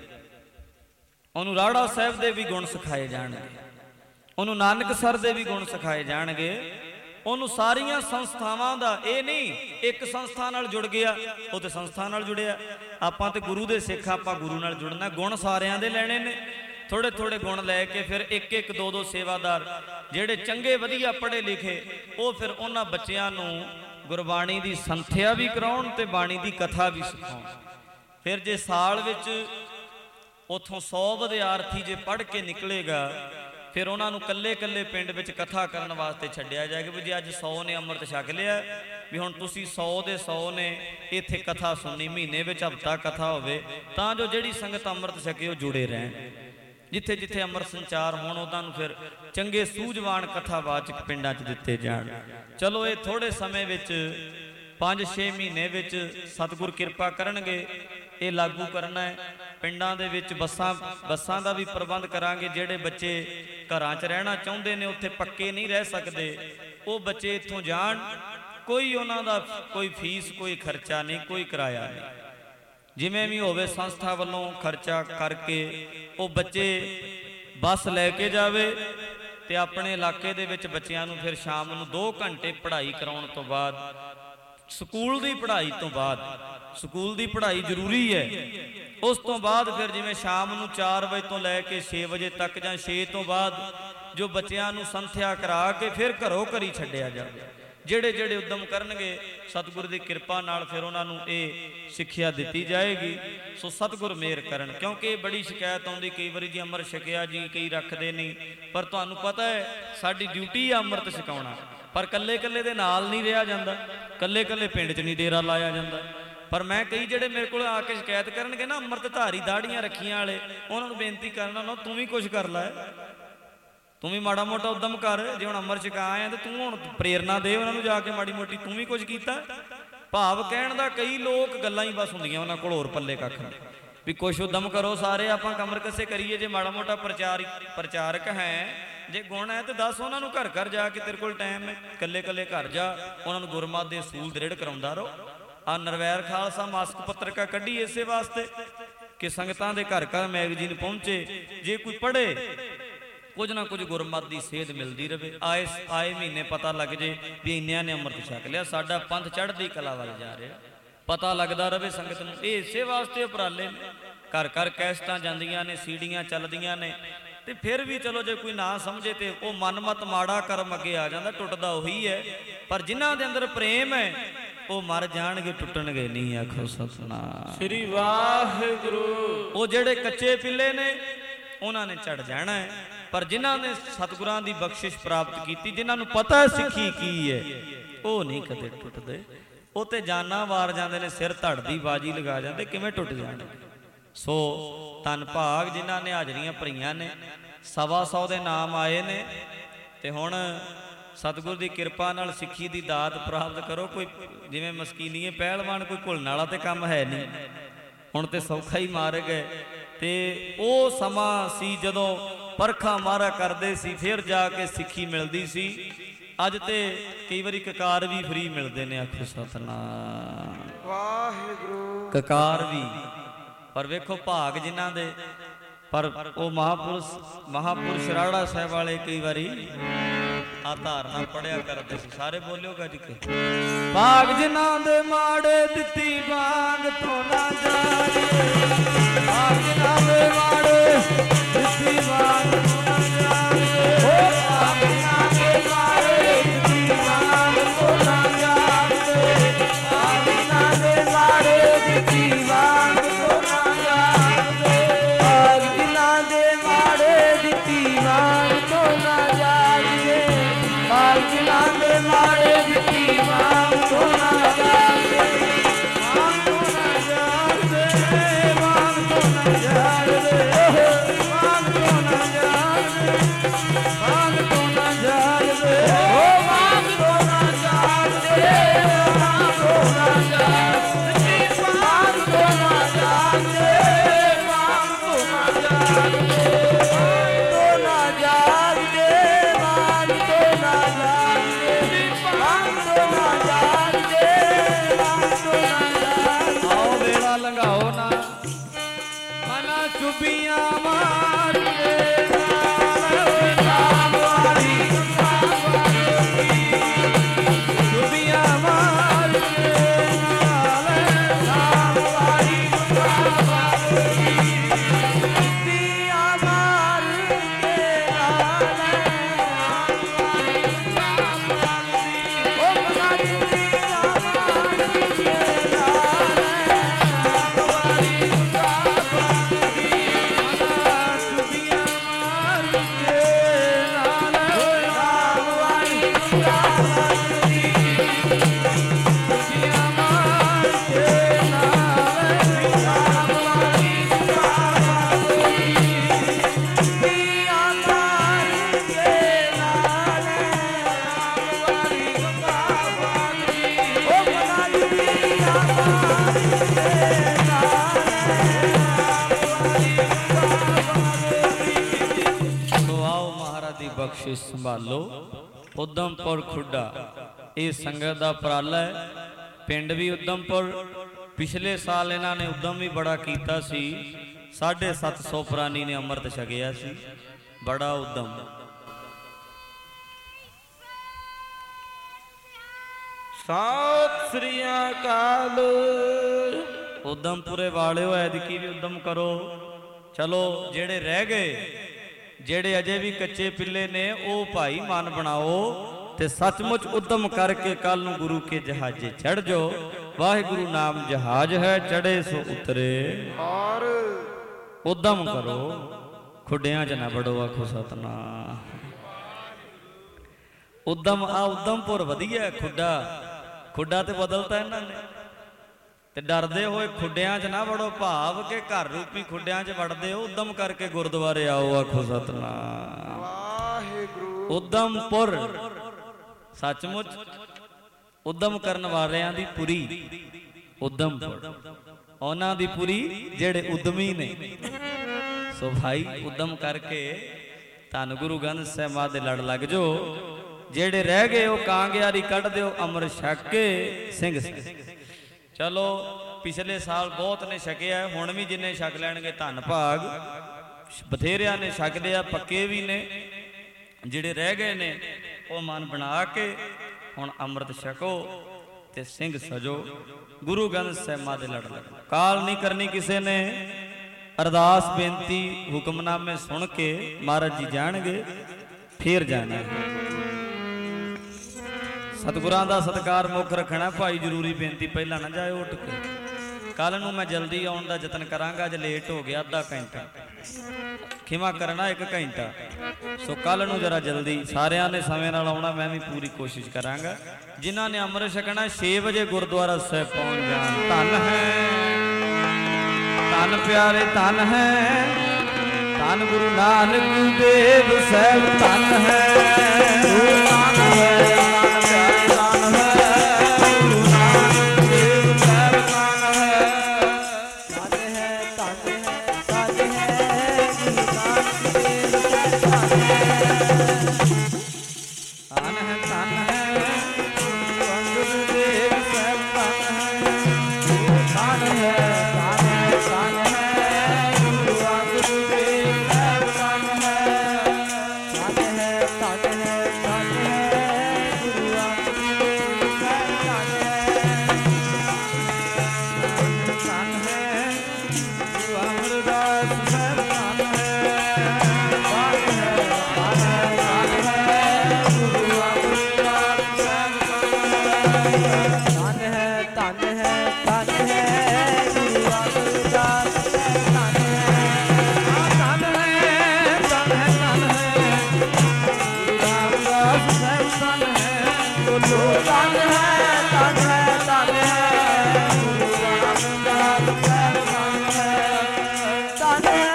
A: ਉਹਨੂੰ ਰਾੜਾ ਸਾਹਿਬ ਦੇ ਵੀ ਗੁਣ ਸਿਖਾਏ ਜਾਣਗੇ, ਉਹਨੂੰ ਨਾਨਕਸਰ ਦੇ ਵੀ ਗੁਣ ਸਿਖਾਏ ਜਾਣਗੇ, ਉਹਨੂੰ ਸਾਰੀਆਂ ਸੰਸਥਾਵਾਂ ਦਾ। ਇਹ ਨਹੀਂ ਇੱਕ ਸੰਸਥਾ ਨਾਲ ਜੁੜ ਗਿਆ ਉਹ ਤੇ ਸੰਸਥਾ ਨਾਲ ਜੁੜਿਆ, ਆਪਾਂ ਤੇ ਗੁਰੂ ਦੇ ਸਿੱਖ, ਆਪਾਂ ਗੁਰੂ ਨਾਲ ਜੁੜਨਾ। ਗੁਣ ਸਾਰਿਆਂ ਦੇ ਲੈਣੇ ਨੇ, ਥੋੜੇ ਥੋੜੇ ਗੁਣ ਲੈ ਕੇ ਫਿਰ ਇੱਕ ਇੱਕ ਦੋ ਦੋ ਸੇਵਾਦਾਰ ਜਿਹੜੇ ਚੰਗੇ ਵਧੀਆ ਪੜ੍ਹੇ ਲਿਖੇ, ਉਹ ਫਿਰ ਉਹਨਾਂ ਬੱਚਿਆਂ ਨੂੰ ਗੁਰਬਾਣੀ ਦੀ ਸੰਥਿਆ ਵੀ ਕਰਾਉਣ ਤੇ ਬਾਣੀ ਦੀ ਕਥਾ ਵੀ ਸਿਖਾਉਣ। ਫਿਰ ਜੇ ਸਾਲ ਵਿੱਚ ਉਥੋਂ ਸੌ ਵਿਦਿਆਰਥੀ ਜੇ ਪੜ੍ਹ ਕੇ ਨਿਕਲੇਗਾ, ਫਿਰ ਉਹਨਾਂ ਨੂੰ ਕੱਲੇ ਕੱਲੇ ਪਿੰਡ ਵਿੱਚ ਕਥਾ ਕਰਨ ਵਾਸਤੇ ਛੱਡਿਆ ਜਾਏਗਾ ਵੀ ਜੇ ਅੱਜ ਸੌ ਨੇ ਅੰਮ੍ਰਿਤ ਛਕ ਲਿਆ ਵੀ ਹੁਣ ਤੁਸੀਂ ਸੌ ਦੇ ਸੌ ਨੇ ਇੱਥੇ ਕਥਾ ਸੁਣਨੀ, ਮਹੀਨੇ ਵਿੱਚ ਹਫ਼ਤਾ ਕਥਾ ਹੋਵੇ, ਤਾਂ ਜੋ ਜਿਹੜੀ ਸੰਗਤ ਅੰਮ੍ਰਿਤ ਛਕੇ ਉਹ ਜੁੜੇ ਰਹਿਣ। ਜਿੱਥੇ ਜਿੱਥੇ ਅੰਮ੍ਰਿਤ ਸੰਚਾਰ ਹੋਣ ਉਹਨਾਂ ਨੂੰ ਫਿਰ ਚੰਗੇ ਸੂਝਵਾਨ ਕਥਾਵਾਚਕ ਪਿੰਡਾਂ 'ਚ ਦਿੱਤੇ ਜਾਣ। ਚਲੋ ਇਹ ਥੋੜੇ ਸਮੇਂ ਵਿੱਚ ਪੰਜ ਛੇ ਮਹੀਨੇ ਵਿੱਚ ਸਤਿਗੁਰ ਕਿਰਪਾ ਕਰਨਗੇ ਇਹ ਲਾਗੂ ਕਰਨਾ ਹੈ। ਪਿੰਡਾਂ ਦੇ ਵਿੱਚ ਬੱਸਾਂ ਬੱਸਾਂ ਦਾ ਵੀ ਪ੍ਰਬੰਧ ਕਰਾਂਗੇ। ਜਿਹੜੇ ਬੱਚੇ ਘਰਾਂ 'ਚ ਰਹਿਣਾ ਚਾਹੁੰਦੇ ਨੇ, ਉੱਥੇ ਪੱਕੇ ਨਹੀਂ ਰਹਿ ਸਕਦੇ, ਉਹ ਬੱਚੇ ਇੱਥੋਂ ਜਾਣ। ਕੋਈ ਉਹਨਾਂ ਦਾ ਕੋਈ ਫੀਸ ਕੋਈ ਖਰਚਾ ਨਹੀਂ, ਕੋਈ ਕਿਰਾਇਆ ਨਹੀਂ, ਜਿਵੇਂ ਵੀ ਹੋਵੇ ਸੰਸਥਾ ਵੱਲੋਂ ਖਰਚਾ ਕਰਕੇ ਉਹ ਬੱਚੇ ਬੱਸ ਲੈ ਕੇ ਜਾਵੇ ਤੇ ਆਪਣੇ ਇਲਾਕੇ ਦੇ ਵਿੱਚ ਬੱਚਿਆਂ ਨੂੰ ਫਿਰ ਸ਼ਾਮ ਨੂੰ ਦੋ ਘੰਟੇ ਪੜ੍ਹਾਈ ਕਰਾਉਣ ਤੋਂ ਬਾਅਦ, ਸਕੂਲ ਦੀ ਪੜ੍ਹਾਈ ਤੋਂ ਬਾਅਦ, ਸਕੂਲ ਦੀ ਪੜ੍ਹਾਈ ਜ਼ਰੂਰੀ ਹੈ, ਉਸ ਤੋਂ ਬਾਅਦ ਫਿਰ ਜਿਵੇਂ ਸ਼ਾਮ ਨੂੰ ਚਾਰ ਵਜੇ ਤੋਂ ਲੈ ਕੇ ਛੇ ਵਜੇ ਤੱਕ ਜਾਂ ਛੇ ਤੋਂ ਬਾਅਦ ਜੋ ਬੱਚਿਆਂ ਨੂੰ ਸੰਥਿਆ ਕਰਾ ਕੇ ਫਿਰ ਘਰੋਂ ਘਰੀ ਛੱਡਿਆ ਜਾਵੇ। ਜਿਹੜੇ ਜਿਹੜੇ ਉਦਮ ਕਰਨਗੇ ਸਤਿਗੁਰ ਦੀ ਕਿਰਪਾ ਨਾਲ ਫਿਰ ਉਹਨਾਂ ਨੂੰ ਇਹ ਸਿੱਖਿਆ ਦਿੱਤੀ ਜਾਏਗੀ। ਸੋ ਸਤਿਗੁਰ ਮਿਹਰ ਕਰਨ, ਕਿਉਂਕਿ ਇਹ ਬੜੀ ਸ਼ਿਕਾਇਤ ਆਉਂਦੀ ਕਈ ਵਾਰੀ ਜੀ ਅੰਮ੍ਰਿਤ ਛਕਿਆ ਜੀ, ਕਈ ਰੱਖਦੇ ਨਹੀਂ, ਪਰ ਤੁਹਾਨੂੰ ਪਤਾ ਹੈ ਸਾਡੀ ਡਿਊਟੀ ਆ ਅੰਮ੍ਰਿਤ ਛਕਾਉਣਾ, ਪਰ ਕੱਲੇ ਕੱਲੇ ਦੇ ਨਾਲ ਨਹੀਂ ਰਿਹਾ ਜਾਂਦਾ, ਕੱਲੇ ਕੱਲੇ ਪਿੰਡ 'ਚ ਨਹੀਂ ਡੇਰਾ ਲਾਇਆ ਜਾਂਦਾ। ਪਰ ਮੈਂ ਕਈ ਜਿਹੜੇ ਮੇਰੇ ਕੋਲ ਆ ਕੇ ਸ਼ਿਕਾਇਤ ਕਰਨਗੇ ਨਾ ਅੰਮ੍ਰਿਤ ਧਾਰੀ ਦਾੜੀਆਂ ਰੱਖੀਆਂ ਵਾਲੇ, ਉਹਨਾਂ ਨੂੰ ਬੇਨਤੀ ਕਰਨਾ ਨਾ ਤੂੰ ਵੀ ਕੁਛ ਕਰ ਲੈ, ਤੂੰ ਵੀ ਮਾੜਾ ਮੋਟਾ ਉਦਮ ਕਰ। ਜੇ ਹੁਣ ਅੰਮ੍ਰਿਤ ਛਕਾ ਆਇਆ ਤੇ ਤੂੰ ਹੁਣ ਪ੍ਰੇਰਨਾ ਦੇ ਉਹਨਾਂ ਨੂੰ ਜਾ ਕੇ ਮਾੜੀ ਮੋਟੀ, ਤੂੰ ਵੀ ਕੁਝ ਕੀਤਾ। ਭਾਵ ਕਹਿਣ ਦਾ ਕਈ ਲੋਕ ਗੱਲਾਂ ਹੀ ਬਸ ਹੁੰਦੀਆਂ ਉਹਨਾਂ ਕੋਲ, ਹੋਰ ਪੱਲੇ ਕੱਖ ਨਹੀਂ ਵੀ ਕੁਛ ਉਦਮ ਕਰੋ ਸਾਰੇ ਆਪਾਂ ਕਮਰ ਕੱਸੇ ਕਰੀਏ। ਜੇ ਮਾੜਾ ਮੋਟਾ ਪ੍ਰਚਾਰ ਪ੍ਰਚਾਰਕ ਹੈ, ਜੇ ਗੁਣ ਹੈ ਤੇ ਦੱਸ ਉਹਨਾਂ ਨੂੰ, ਘਰ ਘਰ ਜਾ ਕੇ ਤੇਰੇ ਕੋਲ ਟਾਈਮ ਹੈ, ਕੱਲੇ ਕੱਲੇ ਘਰ ਜਾ ਉਹਨਾਂ ਨੂੰ ਗੁਰਮਤਿ ਦੇ ਅਸੂਲ ਦ੍ਰਿੜ ਕਰਾਉਂਦਾ ਰਹੋ। ਆ ਨਰਵੈਰ ਖਾਲਸਾ ਮਾਸਕ ਪੱਤਰਿਕਾ ਕੱਢੀ ਇਸੇ ਵਾਸਤੇ ਕਿ ਸੰਗਤਾਂ ਦੇ ਘਰ ਘਰ ਮੈਗਜ਼ੀਨ ਪਹੁੰਚੇ, ਜੇ ਕੋਈ ਪੜ੍ਹੇ ਕੁਝ ਨਾ ਕੁਝ ਗੁਰਮਤਿ ਦੀ ਸੇਧ ਮਿਲਦੀ ਰਹੇ। ਆਏ ਆਏ ਮਹੀਨੇ ਪਤਾ ਲੱਗ ਜੇ ਵੀ ਇੰਨਿਆਂ ਨੇ ਅੰਮ੍ਰਿਤ ਛਕ ਲਿਆ, ਸਾਡਾ ਪੰਥ ਚੜ੍ਹਦੀ ਕਲਾ ਵੱਲ ਜਾ ਰਿਹਾ, ਪਤਾ ਲੱਗਦਾ ਰਹੇ ਸੰਗਤ ਨੂੰ। ਇਹ ਇਸੇ ਵਾਸਤੇ ਉਪਰਾਲੇ ਨੇ, ਘਰ ਘਰ ਕੈਸਟਾਂ ਜਾਂਦੀਆਂ ਨੇ, ਸੀੜੀਆਂ ਚੱਲਦੀਆਂ ਨੇ, ਤੇ ਫਿਰ ਵੀ ਚਲੋ ਜੇ ਕੋਈ ਨਾ ਸਮਝੇ ਤੇ ਉਹ ਮਨਮਤ ਮਾੜਾ ਕਰਮ ਅੱਗੇ ਆ ਜਾਂਦਾ, ਟੁੱਟਦਾ ਉਹੀ ਹੈ। ਪਰ ਜਿਨ੍ਹਾਂ ਦੇ ਅੰਦਰ ਪ੍ਰੇਮ ਹੈ ਉਹ ਮਰ ਜਾਣਗੇ, ਟੁੱਟਣਗੇ ਨਹੀਂ। ਆਖੋ ਸਤਿਨਾਮ
B: ਸ੍ਰੀ ਵਾਹਿਗੁਰੂ।
A: ਉਹ ਜਿਹੜੇ ਕੱਚੇ ਪਿੱਲੇ ਨੇ ਉਹਨਾਂ ਨੇ ਚੜ ਜਾਣਾ ਹੈ, ਪਰ ਜਿਨ੍ਹਾਂ ਨੇ ਸਤਿਗੁਰਾਂ ਦੀ ਬਖਸ਼ਿਸ਼ ਪ੍ਰਾਪਤ ਕੀਤੀ, ਜਿਨ੍ਹਾਂ ਨੂੰ ਪਤਾ ਸਿੱਖੀ ਕੀ ਹੈ, ਉਹ ਨਹੀਂ ਕਦੇ ਟੁੱਟਦੇ। ਉਹ ਤੇ ਜਾਨਾਂ ਵਾਰ ਜਾਂਦੇ ਨੇ, ਸਿਰ ਧੜ ਦੀ ਬਾਜੀ ਲਗਾ ਜਾਂਦੇ, ਕਿਵੇਂ ਟੁੱਟ ਜਾਣਗੇ। ਸੋ ਧੰਨ ਭਾਗ ਜਿਨ੍ਹਾਂ ਨੇ ਹਾਜ਼ਰੀਆਂ ਭਰੀਆਂ ਨੇ, ਸਵਾ ਸੌ ਦੇ ਨਾਮ ਆਏ ਨੇ, ਤੇ ਹੁਣ ਸਤਿਗੁਰ ਦੀ ਕਿਰਪਾ ਨਾਲ ਸਿੱਖੀ ਦੀ ਦਾਤ ਪ੍ਰਾਪਤ ਕਰੋ। ਕੋਈ ਜਿਵੇਂ ਮਸਕੀਨੀਏ ਪਹਿਲਵਾਨ ਕੋਈ ਘੁਲਣ ਵਾਲਾ ਤੇ ਕੰਮ ਹੈ ਨਹੀਂ, ਹੁਣ ਤੇ ਸੌਖਾ ਹੀ ਮਾਰਗ ਹੈ। ਤੇ ਉਹ ਸਮਾਂ ਸੀ ਜਦੋਂ ਪਰਖਾ ਮਾਰਾ ਕਰਦੇ ਸੀ, ਫਿਰ ਜਾ ਕੇ ਸਿੱਖੀ ਮਿਲਦੀ ਸੀ। ਅੱਜ ਤੇ ਕਈ ਵਾਰੀ ਕਕਾਰ ਵੀ ਫਰੀ ਮਿਲਦੇ ਨੇ। ਆਖੋ ਸਤਿਨਾਮ
B: ਵਾਹਿਗੁਰੂ।
A: ਕਕਾਰ ਵੀ, ਪਰ ਵੇਖੋ ਭਾਗ ਜਿਨ੍ਹਾਂ ਦੇ। ਪਰ ਉਹ ਮਹਾਪੁਰਸ਼ ਮਹਾਪੁਰਸ਼ ਰਾੜਾ ਸਾਹਿਬ ਵਾਲੇ ਕਈ ਵਾਰੀ ਆ ਧਾਰਨਾ ਪੜਿਆ ਕਰਦੇ ਸੀ। ਸਾਰੇ ਬੋਲਿਓ ਗੱਜ ਕੇ, ਭਾਗ ਜਿਨ੍ਹਾਂ ਦੇ ਮਾੜੇ ਦਿੱਤੀ ਬਾਗ ਤੋਂ ਨਾ ਜਾਏ, ਭਾਗ ਜਿਨ੍ਹਾਂ ਦੇ ਮਾੜੇ ਦਿੱਤੀ ਬਾਗ ਤੋਂ ਨਾ ਜਾਏ, ਹੋ ਭਾਗ ਜਿਨ੍ਹਾਂ ਦੇ ਮਾੜੇ ਦਿੱਤੀ ਬਾਗ ਤੋਂ ਨਾ ਚੁਬੀਆਂ ਮਾਰ ਕੇ ਨਾਲ ਨਾਮ ਵਾਲੀ ਚੁਬੀਆਂ ਮਾਰ ਕੇ ਨਾਲ ਨਾਮ ਵਾਲੀ ਚੁਬੀਆਂ ਮਾਰ ਕੇ ਨਾਲ ਉਹ ਬਣਾ ਚੁਬੀਆਂ ਮਾਰ ਕੇ ਬਖਸ਼ਿਸ਼ ਸੰਭਾਲੋ। ਉਦਮਪੁਰ ਖੁੱਡਾ ਇਹ ਸੰਗਤ ਦਾ ਉਪਰਾਲਾ ਹੈ। ਪਿੰਡ ਵੀ ਉਦਮਪੁਰ। ਪਿਛਲੇ ਸਾਲ ਇਹਨਾਂ ਨੇ ਉਦਮ ਵੀ ਬੜਾ ਕੀਤਾ ਸੀ। ਸਾਢੇ ਸੱਤ ਸੌ ਪ੍ਰਾਨੀ ਨੇ ਅੰਮ੍ਰਿਤ ਛਕਿਆ ਸੀ। ਬੜਾ ਉਦਮ।
B: ਸਤਿ ਸ੍ਰੀ ਅਕਾਲ।
A: ਉਦਮਪੁਰੇ ਵਾਲਿਓ ਐਤਕੀ ਵੀ ਉਦਮ ਕਰੋ। ਚਲੋ ਜਿਹੜੇ ਰਹਿ ਗਏ, ਜਿਹੜੇ ਅਜੇ ਵੀ ਕੱਚੇ ਪਿੱਲੇ ਨੇ, ਉਹ ਭਾਈ ਮਨ ਬਣਾਓ ਤੇ ਸੱਚਮੁੱਚ ਉਦਮ ਕਰਕੇ ਕੱਲ ਨੂੰ ਗੁਰੂ ਕੇ ਜਹਾਜ਼ੇ ਚੜ੍ਹ ਜਾਓ। ਵਾਹਿਗੁਰੂ ਨਾਮ ਜਹਾਜ਼ ਹੈ, ਚੜ੍ਹੇ ਸੋ ਉਤਰੇ।
B: ਔਰ
A: ਉਦਮ ਕਰੋ, ਖੁੱਡਿਆਂ 'ਚ ਨਾ ਵੜੋ। ਆਖੋ ਸਤਨਾਮ। ਉਦਮ ਆ ਉਦਮਪੁਰ ਵਧੀਆ। ਖੁੱਡਾ ਖੁੱਡਾ ਤੇ ਬਦਲਤਾ ਇਹਨਾਂ ਨੇ। ਤੇ ਡਰਦੇ ਹੋਏ ਖੁੱਡਿਆਂ 'ਚ ਨਾ ਵੜੋ, ਭਾਵ ਕਿ ਘਰ ਰੂਪੀ ਖੁੱਡਿਆਂ 'ਚ ਵੜਦੇ ਹੋ। ਉਦਮ ਕਰਕੇ ਗੁਰਦੁਆਰੇ ਆਓ। ਆਖੋ ਸਤਨਾਮ
B: ਵਾਹਿਗੁਰੂ।
A: ਉਦਮਪੁਰ ਸੱਚਮੁੱਚ ਉਦਮ ਕਰਨ ਵਾਲਿਆਂ ਦੀ ਪੁਰੀ। ਉਦਮਪੁਰ ਉਹਨਾਂ ਦੀ ਪੁਰੀ ਜਿਹੜੇ ਉਦਮੀ ਨੇ। ਸੋ ਭਾਈ ਉਦਮ ਕਰਕੇ ਧੰਨ ਗੁਰੂ ਗ੍ਰੰਥ ਸਾਹਿਬ ਮਾ ਦੇ ਲੜ ਲੱਗ ਜੋ। ਜਿਹੜੇ ਰਹਿ ਗਏ ਉਹ ਕਾਂਗਿਆਰੀ ਕੱਢ ਦਿਓ, ਅੰਮ੍ਰਿਤ ਛਕ ਕੇ ਸਿੰਘ ਸਿੰਘ। ਚਲੋ ਪਿਛਲੇ ਸਾਲ ਬਹੁਤ ਨੇ ਛਕਿਆ, ਹੁਣ ਵੀ ਜਿੰਨੇ ਛਕ ਲੈਣਗੇ ਧੰਨ ਭਾਗ। ਬਥੇਰਿਆਂ ਨੇ ਛਕ ਲਿਆ, ਪੱਕੇ ਵੀ ਨੇ। ਜਿਹੜੇ ਰਹਿ ਗਏ ਨੇ ਉਹ ਮਨ ਬਣਾ ਕੇ ਹੁਣ ਅੰਮ੍ਰਿਤ ਛਕੋ ਤੇ ਸਿੰਘ ਸਜੋ। ਗੁਰੂ ਗ੍ਰੰਥ ਸਾਹਿਬ ਮਾ ਦੇ ਲੜ ਲੱਗੋ। ਕਾਲ ਨਹੀਂ ਕਰਨੀ ਕਿਸੇ ਨੇ। ਅਰਦਾਸ ਬੇਨਤੀ ਹੁਕਮਨਾਮੇ ਸੁਣ ਕੇ ਮਹਾਰਾਜ ਜੀ ਜਾਣਗੇ, ਫੇਰ ਜਾਣਾ। ਸਤਿਗੁਰਾਂ ਦਾ ਸਤਿਕਾਰ ਮੁੱਖ ਰੱਖਣਾ ਭਾਈ। ਜ਼ਰੂਰੀ ਬੇਨਤੀ, ਪਹਿਲਾਂ ਨਾ ਜਾਇਓ ਉੱਠ ਕੇ। ਕੱਲ ਨੂੰ ਮੈਂ ਜਲਦੀ ਆਉਣ ਦਾ ਯਤਨ ਕਰਾਂਗਾ। ਅੱਜ ਲੇਟ ਹੋ ਗਿਆ ਅੱਧਾ ਘੰਟਾ, ਖਿਮਾ ਕਰਨਾ ਇੱਕ ਘੰਟਾ। ਸੋ ਕੱਲ ਨੂੰ ਜਰਾ ਜਲਦੀ ਸਾਰਿਆਂ ਨੇ ਸਮੇਂ ਨਾਲ ਆਉਣਾ। ਮੈਂ ਵੀ ਪੂਰੀ ਕੋਸ਼ਿਸ਼ ਕਰਾਂਗਾ। ਜਿਨ੍ਹਾਂ ਨੇ ਅੰਮ੍ਰਿਤ ਛਕਣਾ ਛੇ ਵਜੇ ਗੁਰਦੁਆਰਾ ਸਾਹਿਬ ਪਹੁੰਚ ਜਾਣ। ਧੰਨ ਹੈ, ਧੰਨ ਪਿਆਰੇ, ਧੰਨ ਹੈ, ਧੰਨ ਗੁਰੂ ਨਾਨਕ ਦੇਵ ਸਾਹਿਬ। ਧੰਨ ਹੈ, ਧੰਨ ਹੈ,
C: Done.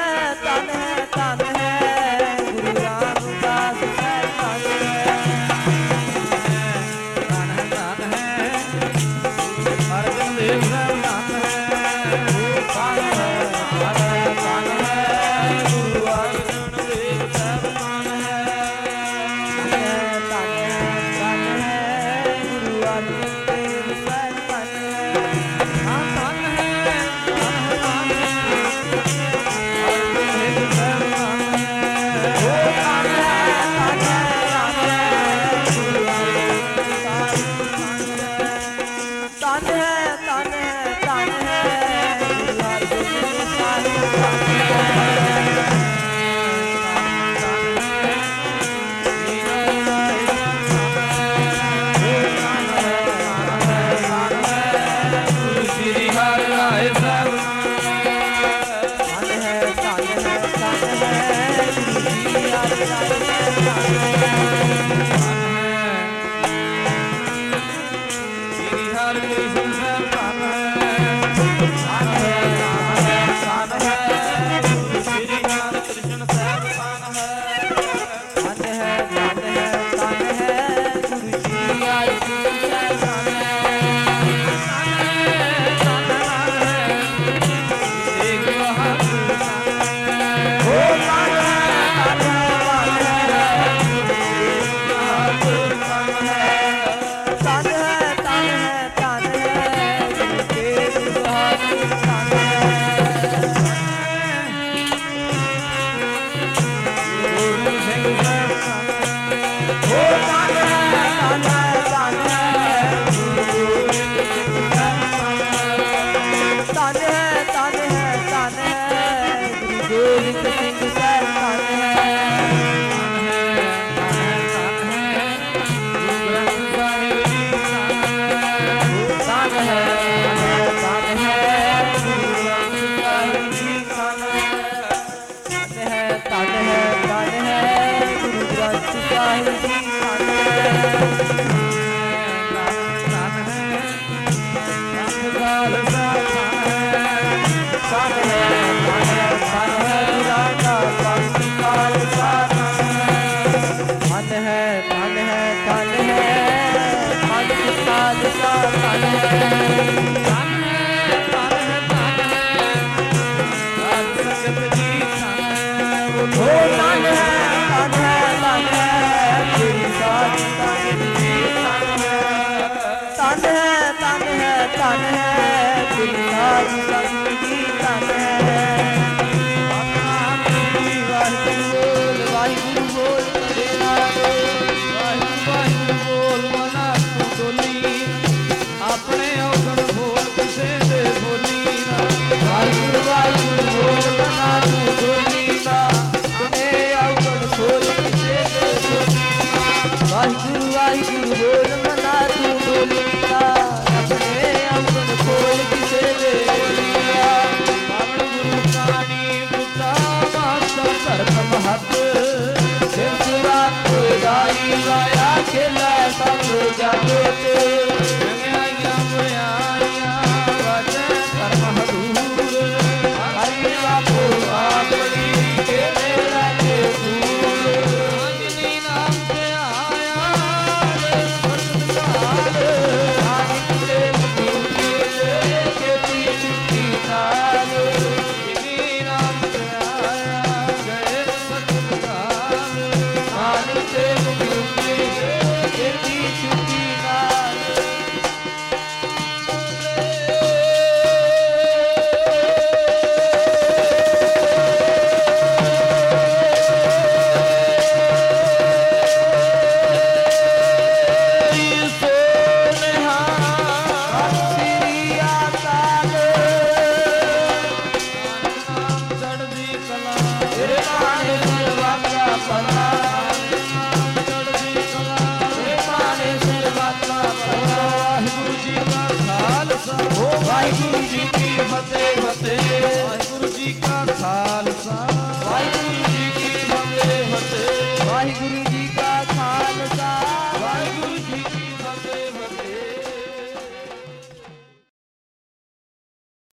C: ਵਾਹਿਗੁਰੂ ਜੀ ਕਾ ਖਾਲਸਾ